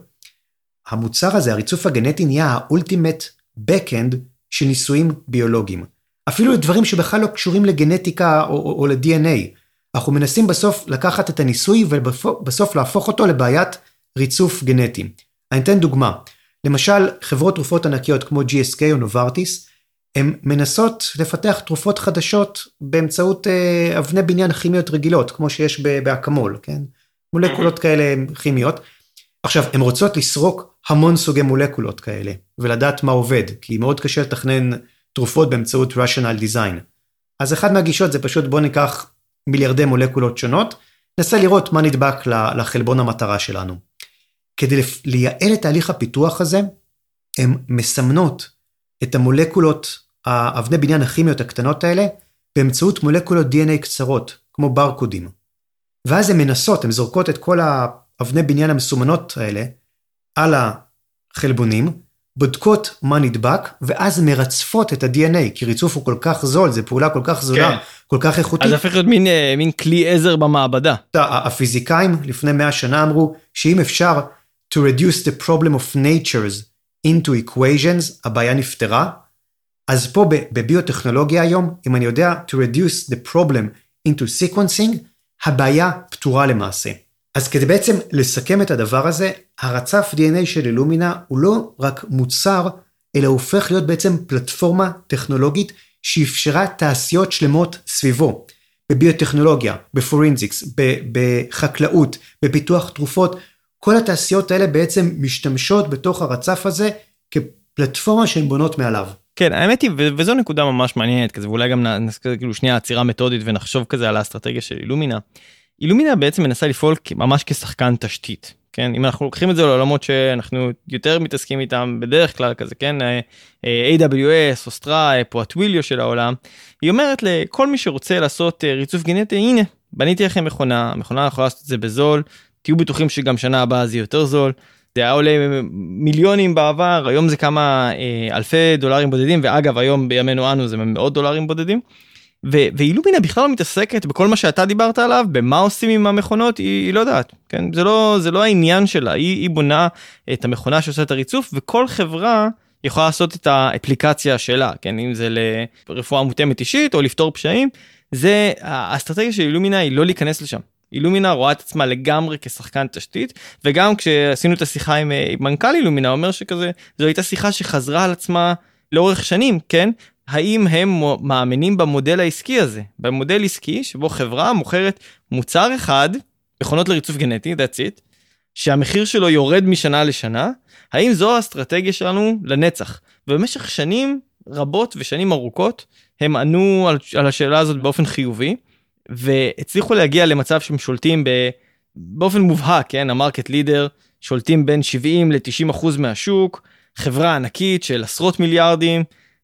המוצר הזה, הריצוף הגנטי, נהיה האולטימט בקאנד של ניסויים ביולוגיים. אפילו לדברים שבכלל לא קשורים לגנטיקה או ל-DNA. אנחנו מנסים בסוף לקחת את הניסוי ובסוף להפוך אותו לבעיית ריצוף גנטי. אני אתן דוגמה. למשל, חברות תרופות ענקיות כמו GSK או נוברטיס, הן מנסות לפתח תרופות חדשות באמצעות אבני בניין כימיות רגילות, כמו שיש באקמול, כן? מולקולות כאלה כימיות. עכשיו, הן רוצות לסרוק המון סוגי מולקולות כאלה, ולדעת מה עובד, כי מאוד קשה לתכנן תרופות באמצעות rational design. אז אחד מהגישות זה פשוט בוא ניקח מיליארדי מולקולות שונות, ננסה לראות מה נדבק לחלבון המטרה שלנו. כדי לייעל את תהליך הפיתוח הזה, הן מסמנות את המולקולות, האבני בניין הכימיות הקטנות האלה, באמצעות מולקולות DNA קצרות, כמו ברקודים. ואז הן מנסות, הן זורקות את כל האבני בניין המסומנות האלה, על החלבונים, בודקות מה נדבק, ואז מרצפות את ה-DNA, כי ריצוף הוא כל כך זול, זה פעולה כל כך זולה, כן. כל כך איכותית. אז הופך להיות מין כלי עזר במעבדה. הפיזיקאים לפני 100 שנה אמרו, שאם אפשר to reduce the problem of natures into equations, הבעיה נפתרה. אז פה בביוטכנולוגיה היום, אם אני יודע to reduce the problem into sequencing, הבעיה פתורה למעשה. אז כדי בעצם לסכם את הדבר הזה, הרצף DNA של אילומינה הוא לא רק מוצר, אלא הופך להיות בעצם פלטפורמה טכנולוגית שאפשרה תעשיות שלמות סביבו. בביוטכנולוגיה, בפורנזיקס, בחקלאות, בפיתוח תרופות, כל התעשיות האלה בעצם משתמשות בתוך הרצף הזה כפלטפורמה שהן בונות מעליו. כן, האמת היא, וזו נקודה ממש מעניינת כזה, ואולי גם נעשה כאילו שנייה עצירה מתודית ונחשוב כזה על האסטרטגיה של אילומינה. אילומינה בעצם מנסה לפעול ממש כשחקן תשתית, כן? אם אנחנו לוקחים את זה לעולמות שאנחנו יותר מתעסקים איתם בדרך כלל כזה, כן? AWS, אוסטרייפ או הטוויליו של העולם, היא אומרת לכל מי שרוצה לעשות ריצוף גנטי, הנה, בניתי לכם מכונה, המכונה יכולה לעשות את זה בזול, תהיו בטוחים שגם שנה הבאה זה יותר זול, זה היה עולה מיליונים בעבר, היום זה כמה אלפי דולרים בודדים, ואגב היום בימינו אנו זה מאות דולרים בודדים, ואילומינה בכלל לא מתעסקת בכל מה שאתה דיברת עליו, במה עושים עם המכונות, היא לא יודעת, כן? זה לא העניין שלה, היא בונה את המכונה שעושה את הריצוף, וכל חברה יכולה לעשות את האפליקציה שלה, כן? אם זה לרפואה מותאמת אישית, או לפתור פשעים, זה, האסטרטגיה של אילומינה היא לא להיכנס לשם. אילומינה רואה את עצמה לגמרי כשחקן תשתית, וגם כשעשינו את השיחה עם מנכ"ל אילומינה, אומר שכזה, זו הייתה שיחה שחזרה על עצמה לאורך שנים, כן? האם הם מאמינים במודל העסקי הזה? במודל עסקי שבו חברה מוכרת מוצר אחד, מכונות לריצוף גנטי, that's it, שהמחיר שלו יורד משנה לשנה, האם זו האסטרטגיה שלנו לנצח? ובמשך שנים רבות ושנים ארוכות, הם ענו על השאלה הזאת באופן חיובי, והצליחו להגיע למצב שהם שולטים באופן מובהק, כן? המרקט לידר שולטים בין 70 ל-90% מהשוק, חברה ענקית של עשרות מיליארדים,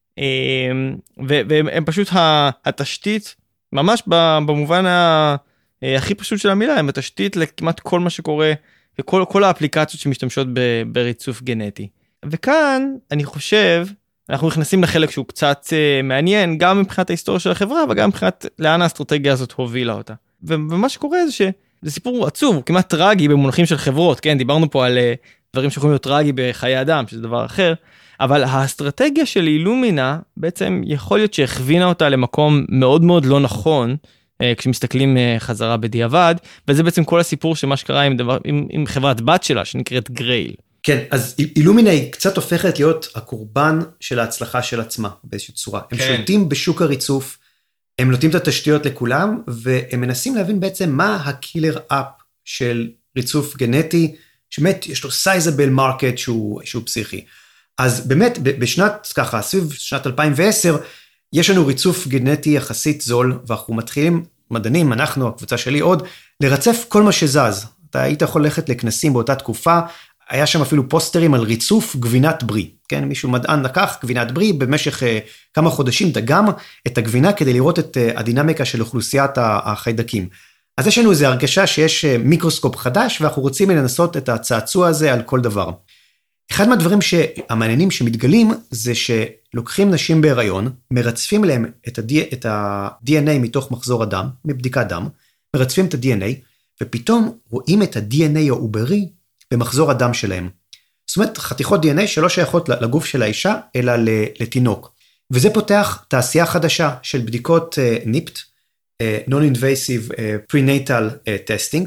והם פשוט התשתית, ממש במובן הכי פשוט של המילה, הם התשתית לכמעט כל מה שקורה, כל האפליקציות שמשתמשות בריצוף גנטי. וכאן אני חושב, אנחנו נכנסים לחלק שהוא קצת מעניין, גם מבחינת ההיסטוריה של החברה, וגם מבחינת לאן האסטרטגיה הזאת הובילה אותה. ומה שקורה זה שזה סיפור עצוב, הוא כמעט טרגי במונחים של חברות, כן? דיברנו פה על דברים שיכולים להיות טרגי בחיי אדם, שזה דבר אחר, אבל האסטרטגיה של אילומינה בעצם יכול להיות שהכווינה אותה למקום מאוד מאוד לא נכון, כשמסתכלים חזרה בדיעבד, וזה בעצם כל הסיפור של מה שקרה עם חברת בת שלה, שנקראת גרייל. כן, אז אילומינה היא קצת הופכת להיות הקורבן של ההצלחה של עצמה, באיזושהי צורה. הם שולטים בשוק הריצוף, הם נותנים את התשתיות לכולם, והם מנסים להבין בעצם מה הקילר אפ של ריצוף גנטי, שבאמת יש לו סייזבל מרקט שהוא פסיכי. אז באמת בשנת, ככה, סביב שנת 2010, יש לנו ריצוף גנטי יחסית זול, ואנחנו מתחילים, מדענים, אנחנו, הקבוצה שלי עוד, לרצף כל מה שזז. אתה היית יכול ללכת לכנסים באותה תקופה, היה שם אפילו פוסטרים על ריצוף גבינת ברי, כן? מישהו מדען לקח גבינת ברי, במשך כמה חודשים דגם את הגבינה, כדי לראות את הדינמיקה של אוכלוסיית החיידקים. אז יש לנו איזו הרגשה שיש מיקרוסקופ חדש, ואנחנו רוצים לנסות את הצעצוע הזה על כל דבר. אחד מהדברים המעניינים שמתגלים, זה שלוקחים נשים בהיריון, מרצפים להם את ה-DNA מתוך מחזור הדם, מבדיקת דם, מרצפים את ה-DNA, ופתאום רואים את ה-DNA העוברי במחזור הדם שלהם. זאת אומרת, חתיכות DNA שלא שייכות לגוף של האישה, אלא לתינוק. וזה פותח תעשייה חדשה של בדיקות NIPT, Non-Invasive Prenatal Testing,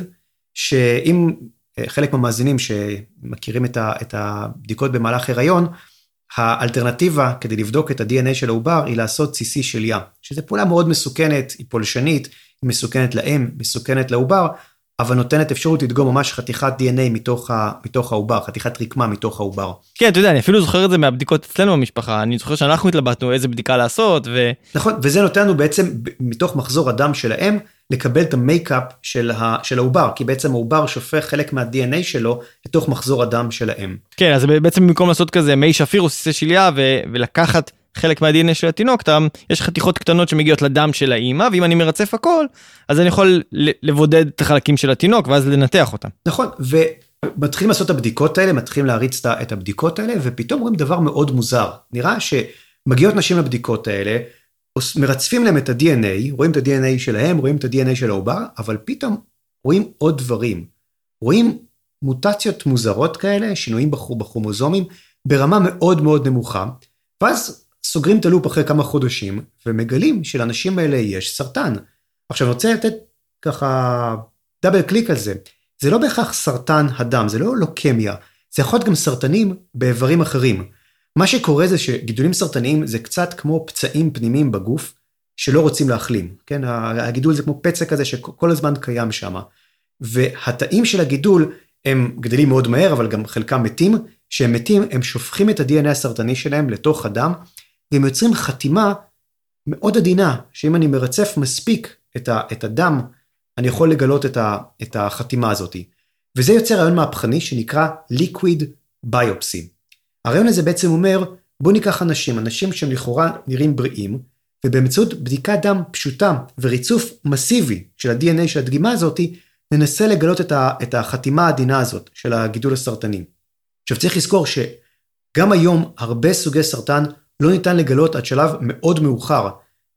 שאם חלק מהמאזינים שמכירים את הבדיקות במהלך הריון, האלטרנטיבה כדי לבדוק את ה-DNA של העובר היא לעשות ציסי שליה, שזו פעולה מאוד מסוכנת, היא פולשנית, היא מסוכנת לאם, מסוכנת לעובר, אבל נותנת אפשרות לדגום ממש חתיכת DNA מתוך העובר, חתיכת רקמה מתוך העובר. כן, אתה יודע, אני אפילו זוכר את זה מהבדיקות אצלנו במשפחה, אני זוכר שאנחנו התלבטנו איזה בדיקה לעשות, נכון, וזה נותן לנו בעצם, מתוך מחזור הדם של האם, לקבל את המייקאפ של העובר, כי בעצם העובר שופך חלק מה-DNA שלו, לתוך מחזור הדם של האם. כן, אז בעצם במקום לעשות כזה מי שפיר או סיסי שליה, ולקחת חלק מה-DNA של התינוק, יש חתיכות קטנות שמגיעות לדם של האמא, ואם אני מרצף הכל, אז אני יכול לבודד את החלקים של התינוק, ואז לנתח אותם. נכון, ומתחילים לעשות את הבדיקות האלה, מתחילים להריץ את הבדיקות האלה, ופתאום רואים דבר מאוד מוזר. נראה שמגיעות נשים לבדיקות האלה, מרצפים להם את ה-DNA, רואים את ה-DNA שלהם, רואים את ה-DNA של העובר, אבל פתאום רואים עוד דברים. רואים מוטציות מוזרות כאלה, שינויים בכרומוזומים, ברמה מאוד מאוד נמוכה, ואז סוגרים את הלופ אחרי כמה חודשים, ומגלים שלאנשים האלה יש סרטן. עכשיו, אני רוצה לתת ככה דאבל קליק על זה. זה לא בהכרח סרטן הדם, זה לא לוקמיה, זה יכול להיות גם סרטנים באיברים אחרים. מה שקורה זה שגידולים סרטניים זה קצת כמו פצעים פנימיים בגוף, שלא רוצים להחלים. כן? הגידול זה כמו פצע כזה שכל הזמן קיים שם. והתאים של הגידול הם גדלים מאוד מהר, אבל גם חלקם מתים. שהם מתים, הם שופכים את ה-DNA הסרטני שלהם לתוך הדם, והם יוצרים חתימה מאוד עדינה, שאם אני מרצף מספיק את הדם, אני יכול לגלות את החתימה הזאת. וזה יוצר רעיון מהפכני שנקרא Liquid Biopsy. הרעיון הזה בעצם אומר, בוא ניקח אנשים שהם לכאורה נראים בריאים, ובאמצעות בדיקת דם פשוטה וריצוף מסיבי של ה-DNA של הדגימה הזאת, ננסה לגלות את החתימה העדינה הזאת של הגידול הסרטני. עכשיו צריך לזכור שגם היום הרבה סוגי סרטן לא ניתן לגלות עד שלב מאוד מאוחר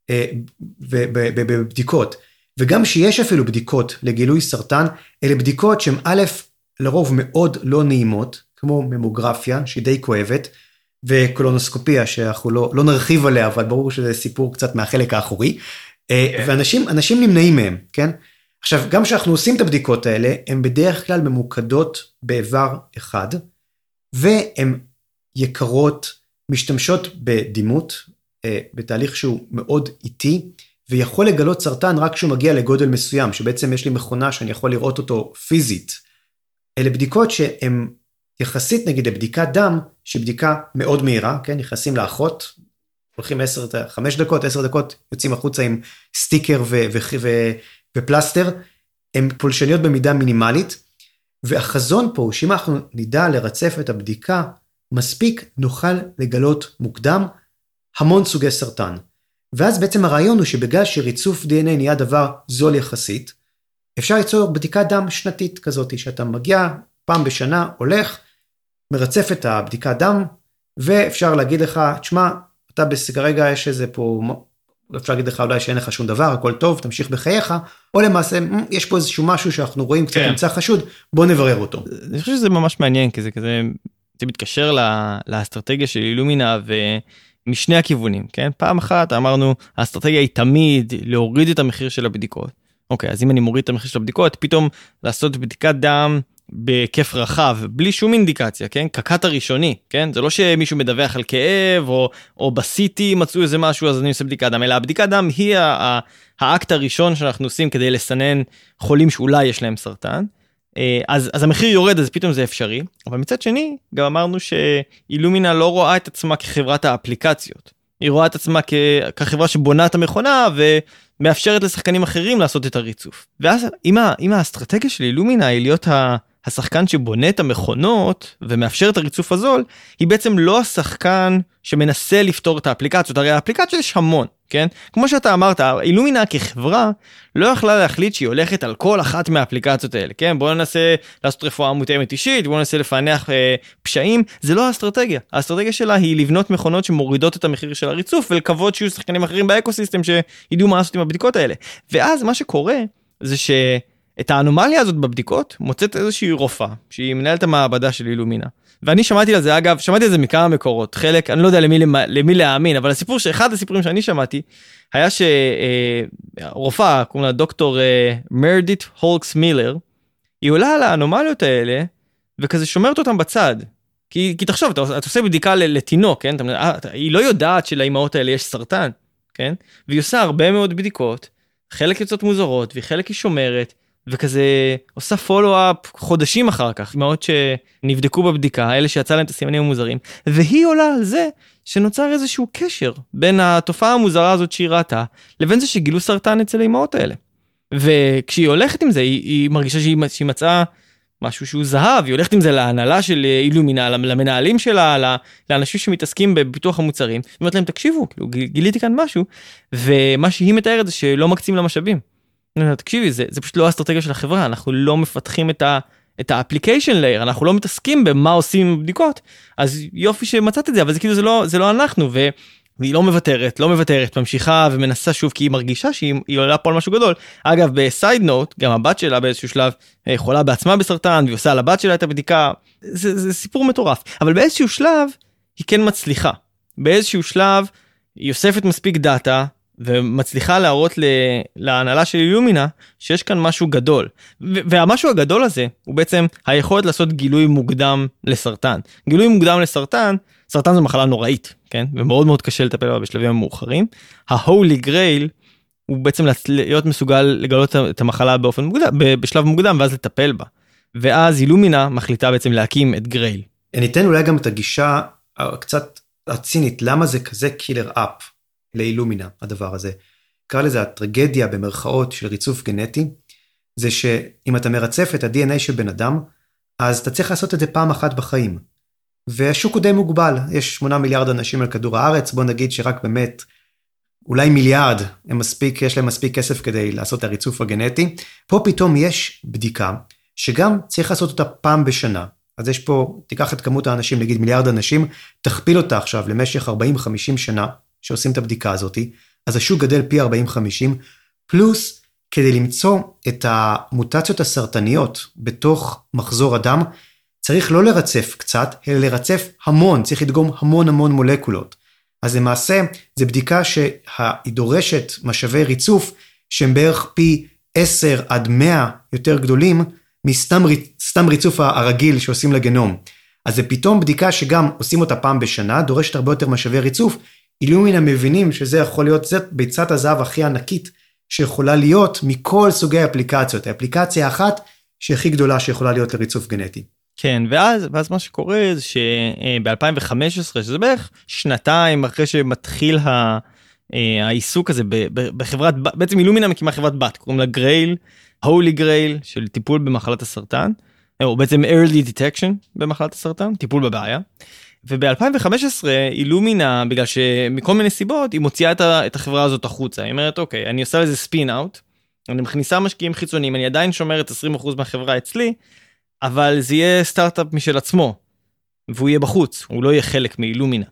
בבדיקות, וגם שיש אפילו בדיקות לגילוי סרטן, אלה בדיקות שהן א', לרוב מאוד לא נעימות, כמו ממוגרפיה שהיא די כואבת, וקולונוסקופיה שאנחנו לא נרחיב עליה, אבל ברור שזה סיפור קצת מהחלק האחורי, ואנשים נמנעים מהם, כן? עכשיו גם כשאנחנו עושים את הבדיקות האלה, הן בדרך כלל ממוקדות באיבר אחד, והן יקרות, משתמשות בדימות, בתהליך שהוא מאוד איטי, ויכול לגלות סרטן רק כשהוא מגיע לגודל מסוים, שבעצם יש לי מכונה שאני יכול לראות אותו פיזית. אלה בדיקות שהן יחסית נגיד לבדיקת דם, שהיא בדיקה מאוד מהירה, כן? נכנסים לאחות, הולכים 5 דקות, 10 דקות, יוצאים החוצה עם סטיקר ופלסטר, הן פולשניות במידה מינימלית, והחזון פה הוא שאם אנחנו נדע לרצף את הבדיקה, מספיק נוכל לגלות מוקדם המון סוגי סרטן. ואז בעצם הרעיון הוא שבגלל שריצוף DNA נהיה דבר זול יחסית, אפשר ליצור בדיקת דם שנתית כזאת, שאתה מגיע פעם בשנה, הולך, מרצף את הבדיקת דם, ואפשר להגיד לך, תשמע, אתה כרגע יש איזה פה, אפשר להגיד לך אולי שאין לך שום דבר, הכל טוב, תמשיך בחייך, או למעשה, יש פה איזשהו משהו שאנחנו רואים קצת נמצא חשוד, בוא נברר אותו. אני חושב שזה ממש מעניין, כי זה כזה, זה מתקשר לאסטרטגיה של אילומינה ומשני הכיוונים, כן? פעם אחת אמרנו, האסטרטגיה היא תמיד להוריד את המחיר של הבדיקות. אוקיי, אז אם אני מוריד את המחיר של הבדיקות, פתאום לעשות בדיקת דם בכיף רחב, בלי שום אינדיקציה, כן? קקט הראשוני, כן? זה לא שמישהו מדווח על כאב, או בסיטי מצאו איזה משהו, אז אני עושה בדיקת דם, אלא הבדיקת דם היא האקט הראשון שאנחנו עושים כדי לסנן חולים שאולי יש להם סרטן. אז המחיר יורד, אז פתאום זה אפשרי. אבל מצד שני, גם אמרנו שאילומינה לא רואה את עצמה כחברת האפליקציות. היא רואה את עצמה כחברה שבונה את המכונה ומאפשרת לשחקנים אחרים לעשות את הריצוף. ואז אם האסטרטגיה של אילומינה היא להיות השחקן שבונה את המכונות ומאפשר את הריצוף הזול, היא בעצם לא השחקן שמנסה לפתור את האפליקציות. הרי האפליקציות יש המון, כן? כמו שאתה אמרת, אילומינה כחברה לא יכלה להחליט שהיא הולכת על כל אחת מהאפליקציות האלה, כן? בואו ננסה לעשות רפואה מותאמת אישית, בואו ננסה לפענח פשעים, זה לא האסטרטגיה. האסטרטגיה שלה היא לבנות מכונות שמורידות את המחיר של הריצוף, ולקוות שיהיו שחקנים אחרים באקוסיסטם שידעו מה לעשות עם הבדיקות האלה. ואז מה שקורה זה את האנומליה הזאת בבדיקות מוצאת איזושהי רופאה, שהיא מנהלת המעבדה של אילומינה. ואני שמעתי על זה, אגב, שמעתי על זה מכמה מקורות, חלק, אני לא יודע למי להאמין, אבל אחד הסיפורים שאני שמעתי, היה שרופאה, קוראים לה דוקטור מרדית הולקס מילר, היא עולה על האנומליות האלה, וכזה שומרת אותם בצד. כי תחשוב, אתה עושה בדיקה לתינוק, כן? היא לא יודעת שלאימהות האלה יש סרטן, כן? והיא עושה הרבה מאוד בדיקות, חלק יוצאות מוזרות, וחלק היא שומרת, וכזה עושה פולו-אפ חודשים אחר כך, אמהות שנבדקו בבדיקה, אלה שיצא להם את הסימנים המוזרים, והיא עולה על זה שנוצר איזשהו קשר בין התופעה המוזרה הזאת שהיא ראתה, לבין זה שגילו סרטן אצל האמהות האלה. וכשהיא הולכת עם זה, היא מרגישה שהיא מצאה משהו שהוא זהב, היא הולכת עם זה להנהלה של אילומינה, למנהלים שלה, לאנשים שמתעסקים בפיתוח המוצרים, ואומרת להם, תקשיבו, גיליתי כאן משהו, ומה שהיא מתארת זה שלא מקצים לה משאבים. תקשיבי, זה פשוט לא האסטרטגיה של החברה, אנחנו לא מפתחים את האפליקיישן לייר, אנחנו לא מתעסקים במה עושים עם בדיקות, אז יופי שמצאת את זה, אבל זה כאילו זה לא אנחנו, והיא לא מוותרת, ממשיכה ומנסה שוב, כי היא מרגישה שהיא עולה פה על משהו גדול. אגב, בסייד נוט, גם הבת שלה באיזשהו שלב חולה בעצמה בסרטן, והיא עושה על הבת שלה את הבדיקה, זה סיפור מטורף, אבל באיזשהו שלב היא כן מצליחה, באיזשהו שלב היא אוספת מספיק דאטה, ומצליחה להראות להנהלה של אילומינה שיש כאן משהו גדול. והמשהו הגדול הזה הוא בעצם היכולת לעשות גילוי מוקדם לסרטן. גילוי מוקדם לסרטן, סרטן זו מחלה נוראית, כן? ומאוד מאוד קשה לטפל בה בשלבים המאוחרים. ה-Holy Grail הוא בעצם להיות מסוגל לגלות את המחלה באופן מוקדם, בשלב מוקדם, ואז לטפל בה. ואז אילומינה מחליטה בעצם להקים את גרייל. ניתן אולי גם את הגישה קצת הצינית, למה זה כזה קילר אפ? לאילומינה, הדבר הזה. קרא לזה הטרגדיה במרכאות של ריצוף גנטי, זה שאם אתה מרצף את ה-DNA של בן אדם, אז אתה צריך לעשות את זה פעם אחת בחיים. והשוק הוא די מוגבל, יש 8 מיליארד אנשים על כדור הארץ, בוא נגיד שרק באמת, אולי מיליארד, יש להם מספיק כסף כדי לעשות את הריצוף הגנטי. פה פתאום יש בדיקה, שגם צריך לעשות אותה פעם בשנה. אז יש פה, תיקח את כמות האנשים, נגיד מיליארד אנשים, תכפיל אותה עכשיו למשך 40-50 שנה, שעושים את הבדיקה הזאת, אז השוק גדל פי 40-50, פלוס כדי למצוא את המוטציות הסרטניות בתוך מחזור הדם, צריך לא לרצף קצת, אלא לרצף המון, צריך לדגום המון מולקולות. אז למעשה, זו בדיקה שהיא דורשת משאבי ריצוף, שהם בערך פי 10 עד 100 יותר גדולים, מסתם ריצוף הרגיל שעושים לגנום. אז זה פתאום בדיקה שגם עושים אותה פעם בשנה, דורשת הרבה יותר משאבי ריצוף, אילומינה מבינים שזה יכול להיות, זה ביצת הזהב הכי ענקית שיכולה להיות מכל סוגי האפליקציות. האפליקציה האחת שהכי גדולה שיכולה להיות לריצוף גנטי. כן, ואז מה שקורה זה שב-2015, שזה בערך שנתיים אחרי שמתחיל העיסוק הזה בחברת, בעצם אילומינה מקימה חברת בת, קוראים לה גרייל, Holy Grail של טיפול במחלת הסרטן, או בעצם early detection במחלת הסרטן, טיפול בבעיה. וב-2015 אילומינה, בגלל שמכל מיני סיבות, היא מוציאה את החברה הזאת החוצה. היא אומרת, אוקיי, אני עושה לזה ספין אאוט, אני מכניסה משקיעים חיצוניים, אני עדיין שומרת 20% מהחברה אצלי, אבל זה יהיה סטארט-אפ משל עצמו, והוא יהיה בחוץ, הוא לא יהיה חלק מאילומינה.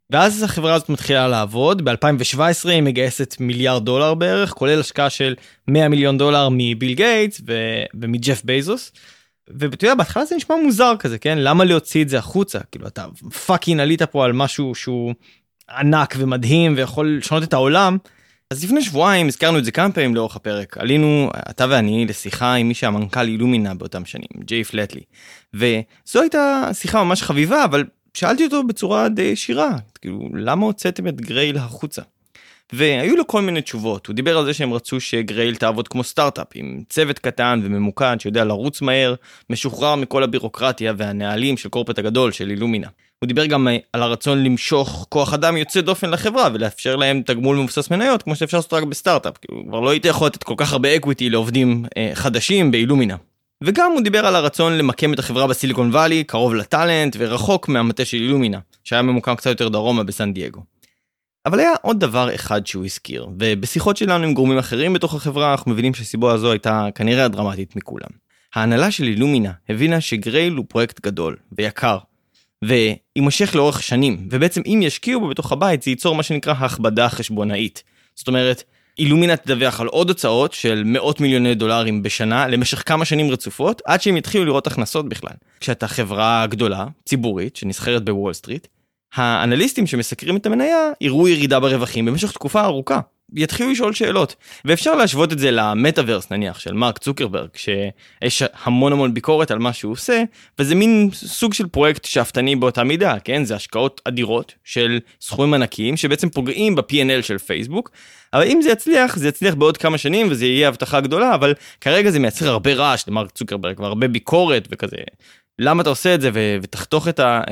ואז החברה הזאת מתחילה לעבוד, ב-2017 היא מגייסת $1 מיליארד בערך, כולל השקעה של $100 מיליון מביל גייטס ומג'ף בייזוס, ואתה יודע, בהתחלה זה נשמע מוזר כזה, כן? למה להוציא את זה החוצה? כאילו, אתה פאקינג עלית פה על משהו שהוא ענק ומדהים ויכול לשנות את העולם. אז לפני שבועיים הזכרנו את זה כמה פעמים לאורך הפרק, עלינו, אתה ואני, לשיחה עם מי שהמנכ"ל אילומינה באותם שנים, ג'יי פלטלי, וזו הייתה שיחה ממש חביבה, אבל שאלתי אותו בצורה די ישירה, כאילו, למה הוצאתם את גרייל החוצה? והיו לו כל מיני תשובות, הוא דיבר על זה שהם רצו שגרייל תעבוד כמו סטארט-אפ, עם צוות קטן וממוקד, שיודע לרוץ מהר, משוחרר מכל הבירוקרטיה והנהלים של קורפרט הגדול של אילומינה. הוא דיבר גם על הרצון למשוך כוח אדם יוצא דופן לחברה, ולאפשר להם תגמול מבוסס מניות, כמו שאפשר לעשות רק בסטארט-אפ, כי הוא כבר לא הייתי יכול לתת כל כך הרבה אקוויטי לעובדים חדשים באילומינה. וגם הוא דיבר על הרצון למקם את החברה בסיליקון ואלי, קרוב לטלנט ורחוק מהמטה של אילומינה, שהיה ממוקם קצת יותר דרומה בסן דייגו. אבל היה עוד דבר אחד שהוא הזכיר, ובשיחות שלנו עם גורמים אחרים בתוך החברה, אנחנו מבינים שהסיבה הזו הייתה כנראה הדרמטית מכולם. ההנהלה של אילומינה הבינה שגרייל הוא פרויקט גדול ויקר, ויימשך לאורך שנים, ובעצם אם ישקיעו בו בתוך הבית, זה ייצור מה שנקרא הכבדה חשבונאית. זאת אומרת, אילומינה תדווח על עוד הוצאות של $100 מיליון בשנה, למשך כמה שנים רצופות, עד שהם יתחילו לראות הכנסות בכלל. כשאתה חברה גדולה, ציבורית, שנסחרת בוול סטריט, האנליסטים שמסקרים את המניה יראו ירידה ברווחים במשך תקופה ארוכה. יתחילו לשאול שאלות. ואפשר להשוות את זה למטאברס נניח של מרק צוקרברג, שיש המון ביקורת על מה שהוא עושה, וזה מין סוג של פרויקט שאפתני באותה מידה, כן? זה השקעות אדירות של סכומים ענקיים שבעצם פוגעים ב-P&L של פייסבוק, אבל אם זה יצליח בעוד כמה שנים וזה יהיה הבטחה גדולה, אבל כרגע זה מייצר הרבה רעש למרק צוקרברג והרבה ביקורת וכזה. למה אתה עושה את זה ותחתוך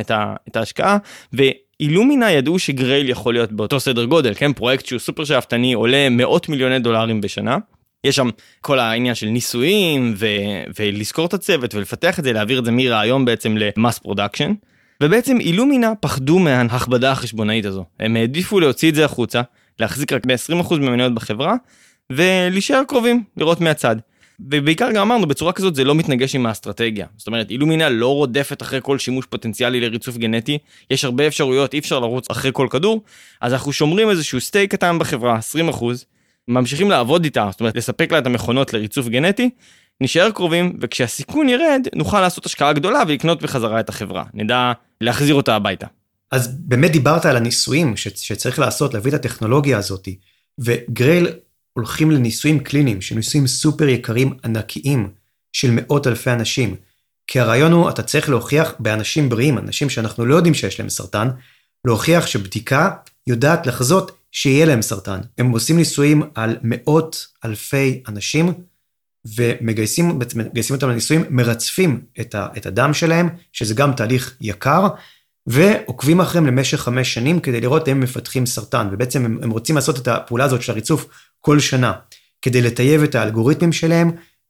את ההשקעה? ואילומינה ידעו שגרייל יכול להיות באותו סדר גודל, כן? פרויקט שהוא סופר שאפתני, עולה $100 מיליון בשנה. יש שם כל העניין של ניסויים ולזכור את הצוות ולפתח את זה, להעביר את זה מרעיון בעצם למאס פרודקשן. ובעצם אילומינה פחדו מההכבדה החשבונאית הזו. הם העדיפו להוציא את זה החוצה, להחזיק רק ב-20% מהמניות בחברה, ולהישאר קרובים, לראות מהצד. ובעיקר גם אמרנו, בצורה כזאת זה לא מתנגש עם האסטרטגיה. זאת אומרת, אילומינה לא רודפת אחרי כל שימוש פוטנציאלי לריצוף גנטי, יש הרבה אפשרויות, אי אפשר לרוץ אחרי כל כדור, אז אנחנו שומרים איזשהו סטייק קטן בחברה, 20%, ממשיכים לעבוד איתה, זאת אומרת, לספק לה את המכונות לריצוף גנטי, נשאר קרובים, וכשהסיכון ירד, נוכל לעשות השקעה גדולה ולקנות בחזרה את החברה. נדע להחזיר אותה הביתה. אז באמת דיברת על הניסויים שצריך לעשות, להביא את הטכנולוגיה הזאת, וגרייל הולכים לניסויים קליניים, שניסויים סופר יקרים ענקיים של מאות אלפי אנשים. כי הרעיון הוא, אתה צריך להוכיח באנשים בריאים, אנשים שאנחנו לא יודעים שיש להם סרטן, להוכיח שבדיקה יודעת לחזות שיהיה להם סרטן. הם עושים ניסויים על מאות אלפי אנשים, ומגייסים אותם לניסויים, מרצפים את הדם שלהם, שזה גם תהליך יקר, ועוקבים אחריהם למשך 5 שנים, כדי לראות אם הם מפתחים סרטן, ובעצם הם רוצים לעשות את הפעולה הזאת של הריצוף כל שנה, כדי לטייב את האלגוריתמים שלהם,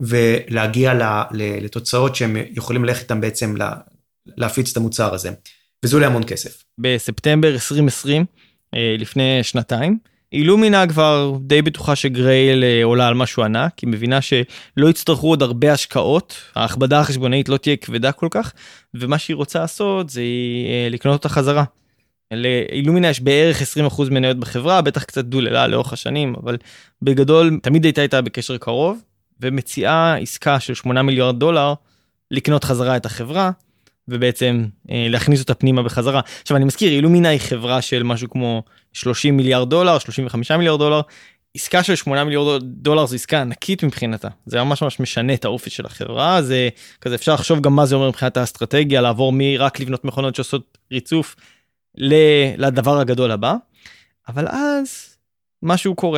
ולהגיע לתוצאות שהם יכולים ללכת איתם בעצם להפיץ את המוצר הזה. וזה עולה המון כסף. בספטמבר 2020, לפני 2 שנתיים, אילומינה כבר די בטוחה שגרייל עולה על משהו ענק, היא מבינה שלא יצטרכו עוד הרבה השקעות, ההכבדה החשבונאית לא תהיה כבדה כל כך, ומה שהיא רוצה לעשות זה לקנות אותה חזרה. לאילומינה יש בערך 20% מניות בחברה, בטח קצת דוללה לאורך השנים, אבל בגדול תמיד הייתה איתה בקשר קרוב, ומציעה עסקה של $8 מיליארד לקנות חזרה את החברה, ובעצם להכניס אותה פנימה בחזרה. עכשיו אני מזכיר, אילומינה היא חברה של משהו כמו $30 מיליארד, $35 מיליארד, עסקה של $8 מיליארד זו עסקה ענקית מבחינתה, זה ממש משנה את האופי של החברה, זה כזה אפשר לחשוב גם מה זה אומר מבחינת האסטרטגיה, לעבור מרק לבנות מכונות שעושות ריצוף, לדבר הגדול הבא, אבל אז משהו קורה.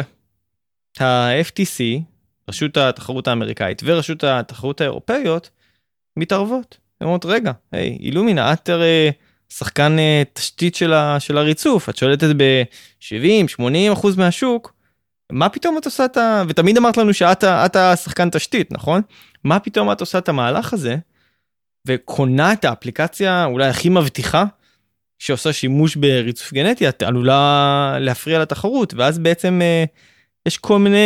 ה-FTC, רשות התחרות האמריקאית ורשות התחרות האירופאיות, מתערבות. הן אומרות, רגע, אילומינה, את שחקן תשתית של הריצוף, את שולטת ב-70-80% מהשוק, מה פתאום את עושה ותמיד אמרת לנו שאת השחקן תשתית, נכון? מה פתאום את עושה את המהלך הזה, וקונה את האפליקציה אולי הכי מבטיחה, שעושה שימוש בריצוף גנטי, את עלולה להפריע לתחרות, ואז בעצם יש כל מיני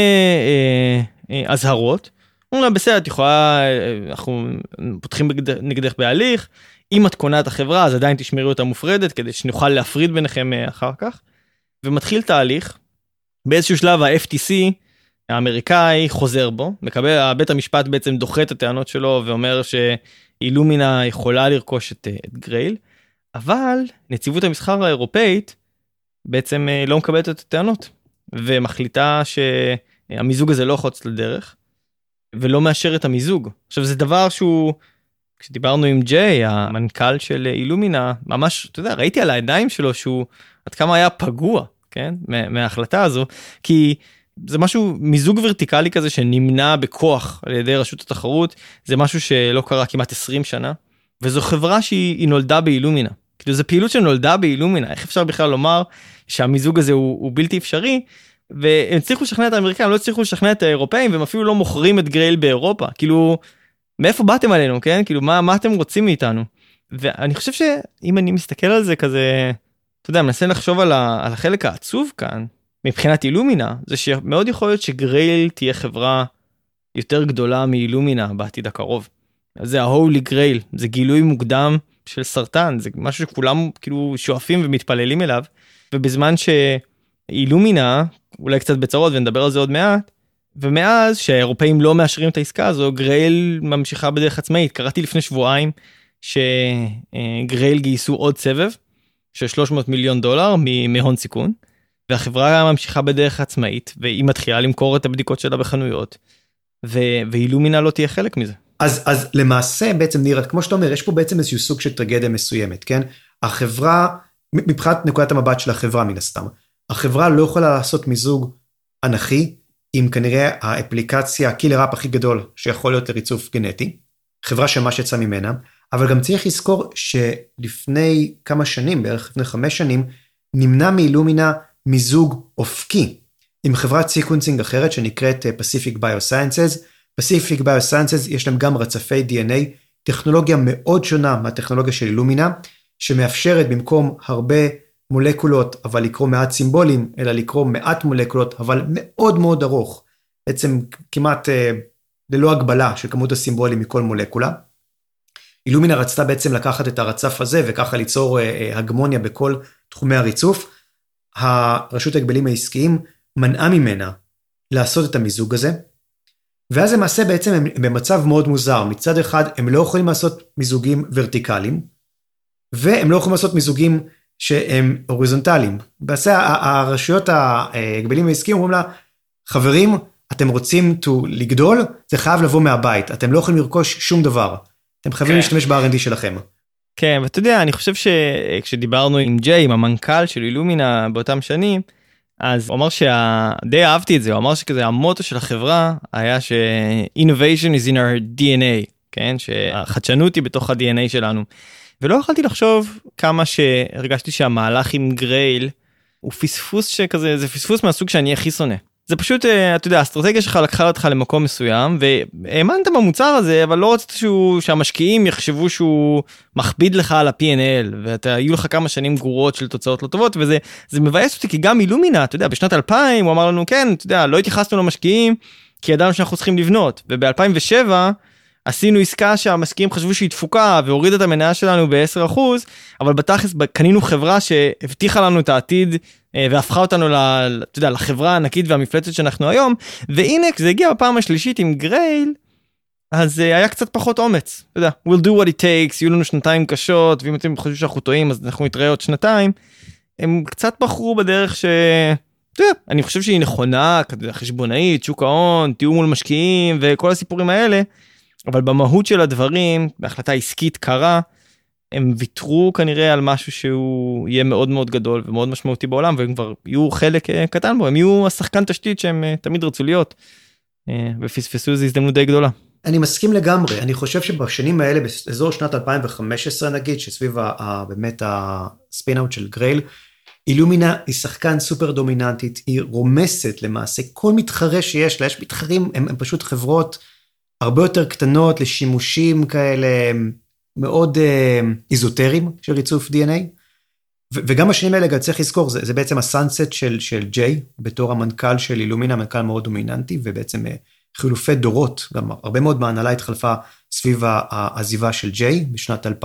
הזהרות, אומרים לה, בסדר, את יכולה, אנחנו פותחים נגדך בהליך, אם את קונה את החברה, אז עדיין תשמרו אותה מופרדת, כדי שנוכל להפריד ביניכם אחר כך. ומתחיל תהליך, באיזשהו שלב ה-FTC האמריקאי חוזר בו, בית המשפט בעצם דוחה את הטענות שלו, ואומר שאילומינה יכולה לרכוש את גרייל, אבל נציבות המסחר האירופאית בעצם לא מקבלת את הטענות, ומחליטה שהמיזוג הזה לא חוץ לדרך, ולא מאשר את המיזוג. עכשיו זה דבר שהוא, כשדיברנו עם ג'יי, המנכ"ל של אילומינה, ממש, אתה יודע, ראיתי על הידיים שלו שהוא עד כמה היה פגוע, כן, מההחלטה הזו, כי זה משהו, מיזוג ורטיקלי כזה שנמנע בכוח על ידי רשות התחרות, זה משהו שלא קרה כמעט 20 שנה, וזו חברה שהיא נולדה באילומינה. כאילו זו פעילות שנולדה באילומינה, איך אפשר בכלל לומר שהמיזוג הזה הוא בלתי אפשרי, והם הצליחו לשכנע את האמריקאים, לא הצליחו לשכנע את האירופאים, והם אפילו לא מוכרים את גרייל באירופה. כאילו, מאיפה באתם עלינו, כן? כאילו, מה אתם רוצים מאיתנו? ואני חושב שאם אני מסתכל על זה כזה, אתה יודע, מנסה לחשוב על החלק העצוב כאן, מבחינת אילומינה, זה שמאוד יכול להיות שגרייל תהיה חברה יותר גדולה מאילומינה בעתיד הקרוב. זה ה-Holy Grail, זה גילוי מוקדם של סרטן, זה משהו שכולם כאילו שואפים ומתפללים אליו, ובזמן שאילומינה, אולי קצת בצרות ונדבר על זה עוד מעט, ומאז שהאירופאים לא מאשרים את העסקה הזו, גרייל ממשיכה בדרך עצמאית. קראתי לפני שבועיים שגרייל גייסו עוד סבב של $300 מיליון מהון סיכון, והחברה ממשיכה בדרך עצמאית, והיא מתחילה למכור את הבדיקות שלה בחנויות, ואילומינה לא תהיה חלק מזה. אז למעשה בעצם נראה, כמו שאתה אומר, יש פה בעצם איזשהו סוג של טרגדיה מסוימת, כן? החברה, מבחינת נקודת המבט של החברה מן הסתם, החברה לא יכולה לעשות מיזוג אנכי, עם כנראה האפליקציה, הקילר אפ הכי גדול שיכול להיות לריצוף גנטי, חברה שמה שיצא ממנה, אבל גם צריך לזכור שלפני כמה שנים, בערך לפני 5 שנים, נמנע מאילומינה מיזוג אופקי, עם חברת סיקוונסינג אחרת שנקראת Pacific Biosciences. Pacific Biosciences יש להם גם רצפי DNA, טכנולוגיה מאוד שונה מהטכנולוגיה של אילומינה, שמאפשרת במקום הרבה מולקולות, אבל לקרוא מעט סימבולים, אלא לקרוא מעט מולקולות, אבל מאוד מאוד ארוך, בעצם כמעט ללא הגבלה של כמות הסימבולים מכל מולקולה. אילומינה רצתה בעצם לקחת את הרצף הזה, וככה ליצור הגמוניה בכל תחומי הריצוף. הרשות ההגבלים העסקיים מנעה ממנה לעשות את המיזוג הזה, ואז למעשה בעצם הם במצב מאוד מוזר. מצד אחד הם לא יכולים לעשות מיזוגים ורטיקליים, והם לא יכולים לעשות מיזוגים שהם הוריזונטליים. בעצם הרשויות ההגבלים העסקיים אומרים לה, חברים, אתם רוצים לגדול, זה חייב לבוא מהבית, אתם לא יכולים לרכוש שום דבר, אתם חייבים להשתמש ב-R&D שלכם. כן, ואתה יודע, אני חושב שכשדיברנו עם ג'יי, עם המנכ"ל של אילומינה באותם שנים, אז הוא אמר די אהבתי את זה, הוא אמר שכזה המוטו של החברה היה ש-innovation is in our DNA, כן? שהחדשנות היא בתוך ה-DNA שלנו. ולא יכולתי לחשוב כמה שהרגשתי שהמהלך עם גרייל הוא פספוס שכזה, זה פספוס מהסוג שאני הכי שונא. זה פשוט, אתה יודע, האסטרטגיה שלך לקחה אותך למקום מסוים, והאמנת במוצר הזה, אבל לא רצית שהמשקיעים יחשבו שהוא מכביד לך על ה-P&L, ויהיו לך כמה שנים גרועות של תוצאות לא טובות, וזה מבאס אותי, כי גם אילומינה, אתה יודע, בשנת 2000 הוא אמר לנו, כן, אתה יודע, לא התייחסנו למשקיעים, כי ידענו שאנחנו צריכים לבנות, וב-2007 עשינו עסקה שהמשקיעים חשבו שהיא תפוקה, והוריד את המניה שלנו ב-10%, אבל בתכלס קנינו חברה שהבטיחה לנו את העתיד, והפכה אותנו אתה יודע, לחברה הענקית והמפלצת שאנחנו היום, והנה, כשזה הגיע בפעם השלישית עם גרייל, אז היה קצת פחות אומץ, אתה יודע, we'll do what it takes, יהיו לנו שנתיים קשות, ואם אתם חושבים שאנחנו טועים, אז אנחנו נתראה עוד שנתיים, הם קצת בחרו בדרך אתה יודע, אני חושב שהיא נכונה, חשבונאית, שוק ההון, תיאום מול משקיעים, וכל הסיפורים האלה, אבל במהות של הדברים, בהחלטה עסקית קרה, הם ויתרו כנראה על משהו שהוא יהיה מאוד מאוד גדול ומאוד משמעותי בעולם, והם כבר יהיו חלק קטן בו, הם יהיו השחקן תשתית שהם תמיד רצו להיות, ופספסו איזו הזדמנות די גדולה. אני מסכים לגמרי, אני חושב שבשנים האלה, באזור שנת 2015 נגיד, שסביב באמת הספיין-אוט של גרייל, אילומינה היא שחקן סופר דומיננטית, היא רומסת למעשה, כל מתחרה שיש לה, יש מתחרים, הם פשוט חברות הרבה יותר קטנות לשימושים כאלה, מאוד איזוטריים של ריצוף DNA, וגם השנים האלה גם צריך לזכור, זה בעצם הסאנסט של ג'יי, בתור המנכ"ל של אילומינה, מנכ"ל מאוד דומיננטי, ובעצם חילופי דורות, גם הרבה מאוד מההנהלה התחלפה סביב העזיבה של ג'יי בשנת 2015-16,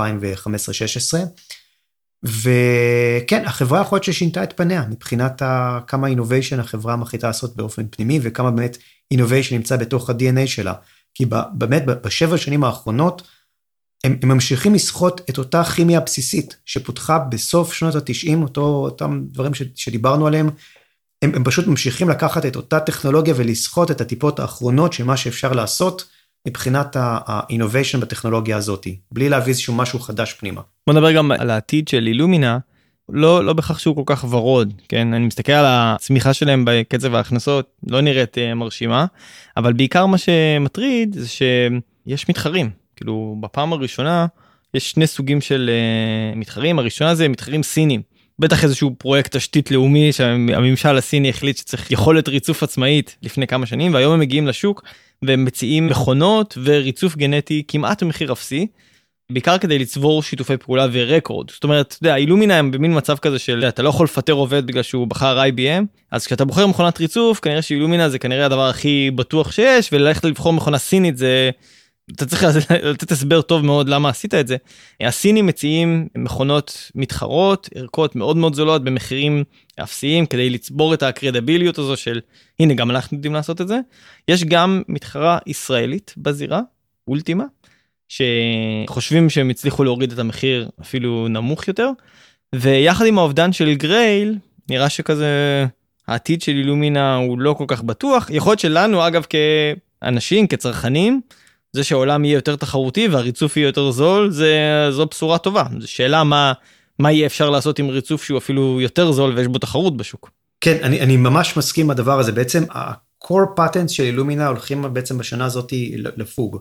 וכן, החברה יכול להיות ששינתה את פניה, מבחינת כמה אינוביישן החברה מחליטה לעשות באופן פנימי, וכמה באמת אינוביישן נמצא בתוך ה-DNA שלה, כי באמת בשבע שנים האחרונות, הם ממשיכים לשחות את אותה כימיה בסיסית, שפותחה בסוף שנות ה-90, אותם דברים שדיברנו עליהם, הם פשוט ממשיכים לקחת את אותה טכנולוגיה, ולשחות את הטיפות האחרונות, של מה שאפשר לעשות, מבחינת ה-innovation בטכנולוגיה הזאת, בלי להביא איזשהו משהו חדש פנימה. בוא נדבר גם על העתיד של אילומינה, לא בכך שהוא כל כך ורוד, כן? אני מסתכל על הצמיחה שלהם בקצב ההכנסות, לא נראית מרשימה, אבל בעיקר מה שמטריד זה שיש מתחרים, כאילו בפעם הראשונה יש שני סוגים של מתחרים, הראשונה זה מתחרים סינים, בטח איזשהו פרויקט תשתית לאומי שהממשל הסיני החליט שצריך יכולת ריצוף עצמאית לפני כמה שנים, והיום הם מגיעים לשוק ומציעים מכונות וריצוף גנטי כמעט במחיר אפסי, בעיקר כדי לצבור שיתופי פעולה ורקורד. זאת אומרת, אתה יודע, אילומינה הם במין מצב כזה של אתה לא יכול לפטר עובד בגלל שהוא בחר IBM, אז כשאתה בוחר מכונת ריצוף, כנראה שאילומינה זה כנראה הדבר הכי בטוח שיש, וללכת לבחור מכונה סינית זה, אתה צריך לתת הסבר טוב מאוד למה עשית את זה. הסינים מציעים מכונות מתחרות, ערכות מאוד מאוד זולות במחירים אפסיים, כדי לצבור את הקרדיביליות הזו של, הנה גם אנחנו יודעים לעשות את זה. יש גם מתחרה ישראלית בזירה, אולטימה, שחושבים שהם הצליחו להוריד את המחיר אפילו נמוך יותר, ויחד עם האובדן של גרייל, נראה שכזה העתיד של אילומינה הוא לא כל כך בטוח. יכול להיות שלנו אגב כאנשים, כצרכנים, זה שהעולם יהיה יותר תחרותי והריצוף יהיה יותר זול, זו בשורה טובה. זו שאלה מה יהיה אפשר לעשות עם ריצוף שהוא אפילו יותר זול ויש בו תחרות בשוק. כן, אני ממש מסכים עם הדבר הזה. בעצם ה-core patents של אילומינה הולכים בעצם בשנה הזאת לפוג.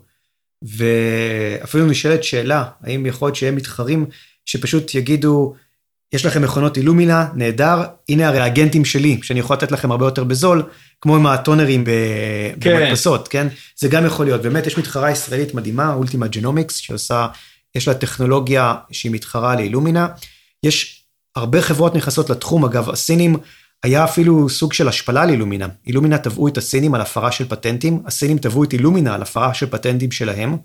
ואפילו נשאלת שאלה, האם יכול להיות שהם מתחרים שפשוט יגידו, יש לכם מכונות אילומינה, נהדר, הנה הריאגנטים שלי, שאני יכול לתת לכם הרבה יותר בזול, כמו עם הטונרים במדפסות, כן? זה גם יכול להיות. באמת יש מתחרה ישראלית מדהימה, אולטימה ג'נומיקס, יש לה טכנולוגיה שהיא מתחרה לאילומינה. יש הרבה חברות נכנסות לתחום, אגב, הסינים, היה אפילו סוג של השפלה לאילומינה. אילומינה תבעו את הסינים על הפרה של פטנטים, הסינים תבעו את אילומינה על הפרה של פטנטים שלהם,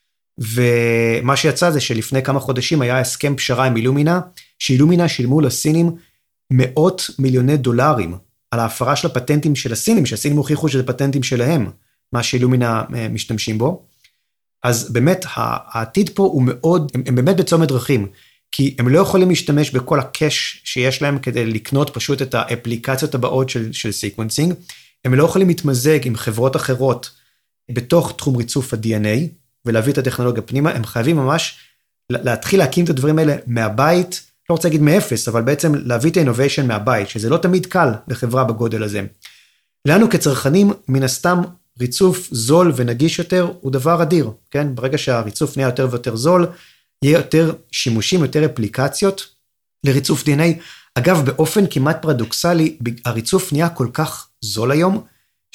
ומה שיצא זה שלפני כמה חודשים היה הסכם פשרה עם אילומינה, שאילומינה שילמו לסינים מאות מיליוני דולרים על ההפרה של הפטנטים של הסינים, שהסינים הוכיחו שזה פטנטים שלהם, מה שאילומינה משתמשים בו. אז באמת העתיד פה הוא מאוד, הם באמת בצומת דרכים, כי הם לא יכולים להשתמש בכל הקש שיש להם כדי לקנות פשוט את האפליקציות הבאות של סיקוונסינג, הם לא יכולים להתמזג עם חברות אחרות בתוך תחום ריצוף ה-DNA, ולהביא את הטכנולוגיה פנימה, הם חייבים ממש להתחיל להקים את הדברים האלה מהבית, לא רוצה להגיד מאפס, אבל בעצם להביא את האינוביישן מהבית, שזה לא תמיד קל לחברה בגודל הזה. לנו כצרכנים, מן הסתם, ריצוף זול ונגיש יותר, הוא דבר אדיר, כן? ברגע שהריצוף נהיה יותר ויותר זול, יהיה יותר שימושים, יותר אפליקציות לריצוף DNA. אגב, באופן כמעט פרדוקסלי, הריצוף נהיה כל כך זול היום,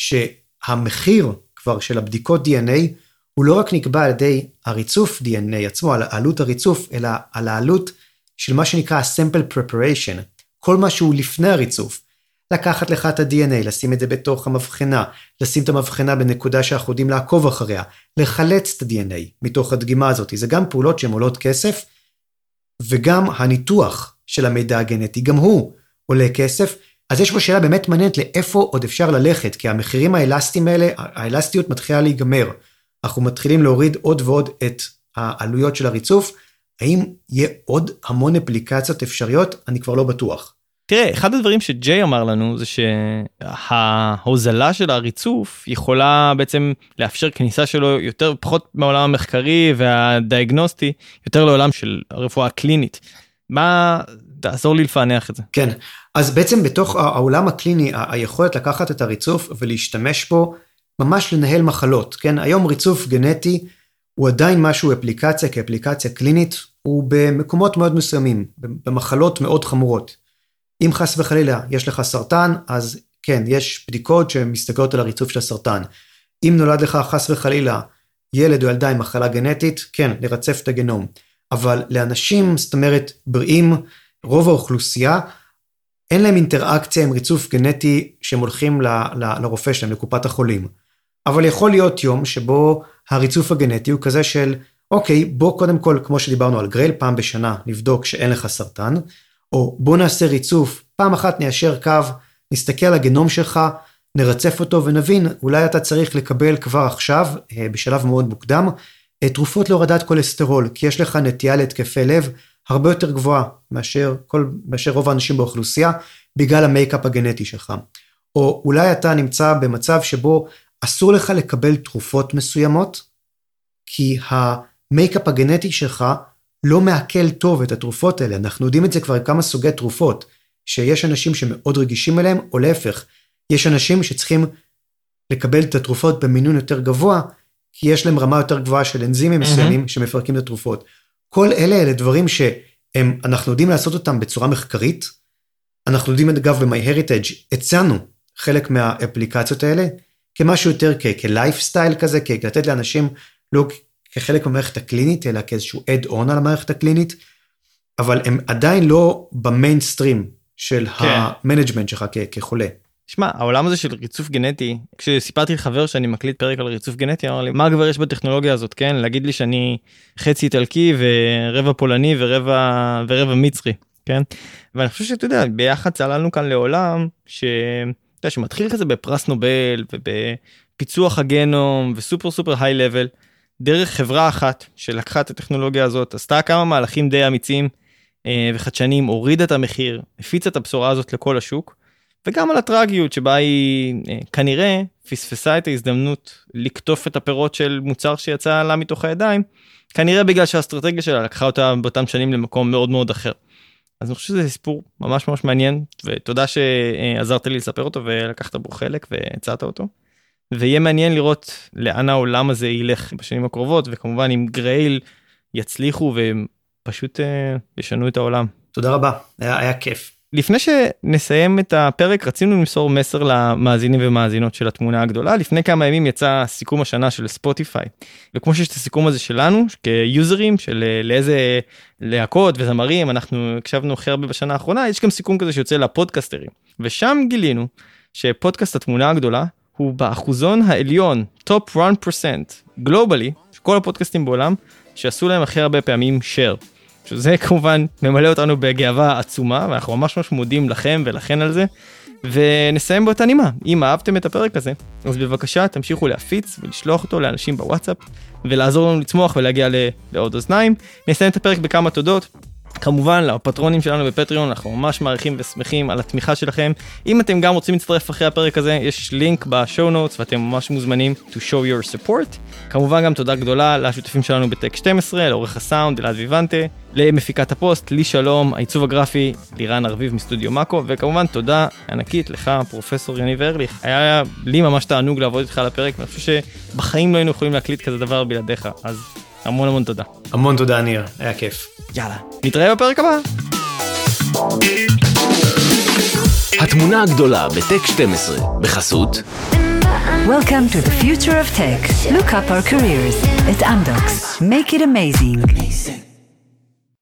שהמחיר כבר של הבדיקות DNA, הוא לא רק נקבע על ידי הריצוף DNA עצמו, על העלות הריצוף, אלא על העלות של מה שנקרא sample preparation, כל מה שהוא לפני הריצוף. לקחת לך את ה-DNA, לשים את זה בתוך המבחנה, לשים את המבחנה בנקודה שאנחנו יודעים לעקוב אחריה, לחלץ את ה-DNA מתוך הדגימה הזאת. זה גם פעולות שהן עולות כסף, וגם הניתוח של המידע הגנטי, גם הוא עולה כסף. אז יש פה שאלה באמת מעניינת לאיפה עוד אפשר ללכת, כי המחירים האלסטיים האלה, האלסטיות מתחילה להיגמר. אנחנו מתחילים להוריד עוד ועוד את העלויות של הריצוף. האם יהיה עוד המון אפליקציות אפשריות? אני כבר לא בטוח. תראה, אחד הדברים שג'יי אמר לנו זה שההוזלה של הריצוף יכולה בעצם לאפשר כניסה שלו יותר, פחות מהעולם המחקרי והדיאגנוסטי, יותר לעולם של הרפואה הקלינית. מה, תעזור לי לפענח את זה. כן, אז בעצם בתוך העולם הקליני, היכולת לקחת את הריצוף ולהשתמש בו, ממש לנהל מחלות, כן? היום ריצוף גנטי הוא עדיין משהו אפליקציה, כאפליקציה קלינית, הוא במקומות מאוד מסוימים, במחלות מאוד חמורות. אם חס וחלילה יש לך סרטן, אז כן, יש בדיקות שמסתכלות על הריצוף של הסרטן. אם נולד לך חס וחלילה ילד או ילדה עם מחלה גנטית, כן, לרצף את הגנום. אבל לאנשים, זאת אומרת, בריאים, רוב האוכלוסייה, אין להם אינטראקציה עם ריצוף גנטי שהם הולכים לרופא שלהם, לקופת החולים. אבל יכול להיות יום שבו הריצוף הגנטי הוא כזה של, אוקיי, בוא קודם כל, כמו שדיברנו על גרייל, פעם בשנה נבדוק שאין לך סרטן, או בוא נעשה ריצוף, פעם אחת ניישר קו, נסתכל על הגנום שלך, נרצף אותו ונבין, אולי אתה צריך לקבל כבר עכשיו, בשלב מאוד מוקדם, תרופות להורדת כולסטרול, כי יש לך נטייה להתקפי לב הרבה יותר גבוהה מאשר רוב האנשים באוכלוסייה, בגלל המייקאפ הגנטי שלך. או אולי אתה נמצא במצב שבו אסור לך לקבל תרופות מסוימות, כי המייקאפ הגנטי שלך לא מעכל טוב את התרופות האלה. אנחנו יודעים את זה כבר עם כמה סוגי תרופות, שיש אנשים שמאוד רגישים אליהם, או להפך, יש אנשים שצריכים לקבל את התרופות במינון יותר גבוה, כי יש להם רמה יותר גבוהה של אנזימים מסוימים שמפרקים את התרופות. כל אלה דברים שאנחנו יודעים לעשות אותם בצורה מחקרית, אנחנו יודעים אגב ב-MyHeritage, הצענו חלק מהאפליקציות האלה, כמשהו יותר כלייפסטייל כזה, לתת לאנשים לא כחלק מהמערכת הקלינית, אלא כאיזשהו add-on על המערכת הקלינית, אבל הם עדיין לא במיינסטרים של המנג'מנט שלך כחולה. תשמע, העולם הזה של ריצוף גנטי, כשסיפרתי לחבר שאני מקליט פרק על ריצוף גנטי, אמר לי, מה כבר יש בטכנולוגיה הזאת, כן? להגיד לי שאני חצי איטלקי ורבע פולני ורבע מצרי, כן? ואני חושב שאתה יודע, ביחד צללנו כאן לעולם שמתחיל כזה בפרס נובל ובפיצוח הגנום וסופר סופר היי לבל, דרך חברה אחת שלקחה את הטכנולוגיה הזאת, עשתה כמה מהלכים די אמיצים וחדשנים, הורידה את המחיר, הפיצה את הבשורה הזאת לכל השוק, וגם על הטרגיות שבה היא כנראה פספסה את ההזדמנות לקטוף את הפירות של מוצר שיצא לה מתוך הידיים, כנראה בגלל שהאסטרטגיה שלה לקחה אותה באותם שנים למקום מאוד מאוד אחר. אז אני חושב שזה סיפור ממש ממש מעניין, ותודה שעזרת לי לספר אותו ולקחת בו חלק והצעת אותו. ויהיה מעניין לראות לאן העולם הזה ילך בשנים הקרובות, וכמובן אם גרייל יצליחו והם פשוט ישנו את העולם. תודה רבה, היה כיף. לפני שנסיים את הפרק, רצינו למסור מסר למאזינים ומאזינות של התמונה הגדולה. לפני כמה ימים יצא סיכום השנה של ספוטיפיי. וכמו שיש את הסיכום הזה שלנו, כיוזרים של לאיזה להקות וזמרים, אנחנו הקשבנו הכי הרבה בשנה האחרונה, יש גם סיכום כזה שיוצא לפודקסטרים. ושם גילינו שפודקאסט התמונה הגדולה, הוא באחוזון העליון, top 1% גלובלי, שכל הפודקאסטים בעולם, שעשו להם הכי הרבה פעמים share. שזה כמובן ממלא אותנו בגאווה עצומה, ואנחנו ממש ממש מודים לכם ולכן על זה, ונסיים באותה נימה. אם אהבתם את הפרק הזה, אז בבקשה תמשיכו להפיץ ולשלוח אותו לאנשים בוואטסאפ, ולעזור לנו לצמוח ולהגיע לעוד אוזניים. נסיים את הפרק בכמה תודות. כמובן, לפטרונים שלנו בפטריון, אנחנו ממש מעריכים ושמחים על התמיכה שלכם. אם אתם גם רוצים להצטרף אחרי הפרק הזה, יש לינק בשואו נוטס, ואתם ממש מוזמנים to show your support. כמובן גם תודה גדולה לשותפים שלנו בטק 12, לעורך הסאונד, אלעד ויבנטה, למפיקת הפוסט, לי שלום, העיצוב הגרפי, לירן ארביב מסטודיו מאקו, וכמובן תודה ענקית לך, פרופסור יניב ארליך. היה לי ממש תענוג לעבוד איתך על הפרק, ואני חושב שבחיים לא היינו יכולים להקליט כזה דבר בלעדיך, אז המון המון תודה. המון תודה ניר, היה כיף. יאללה, נתראה בפרק הבא. התמונה הגדולה בטק 12, בחסות Welcome to the future of tech. Look up our careers at Amdocs. Make it amazing.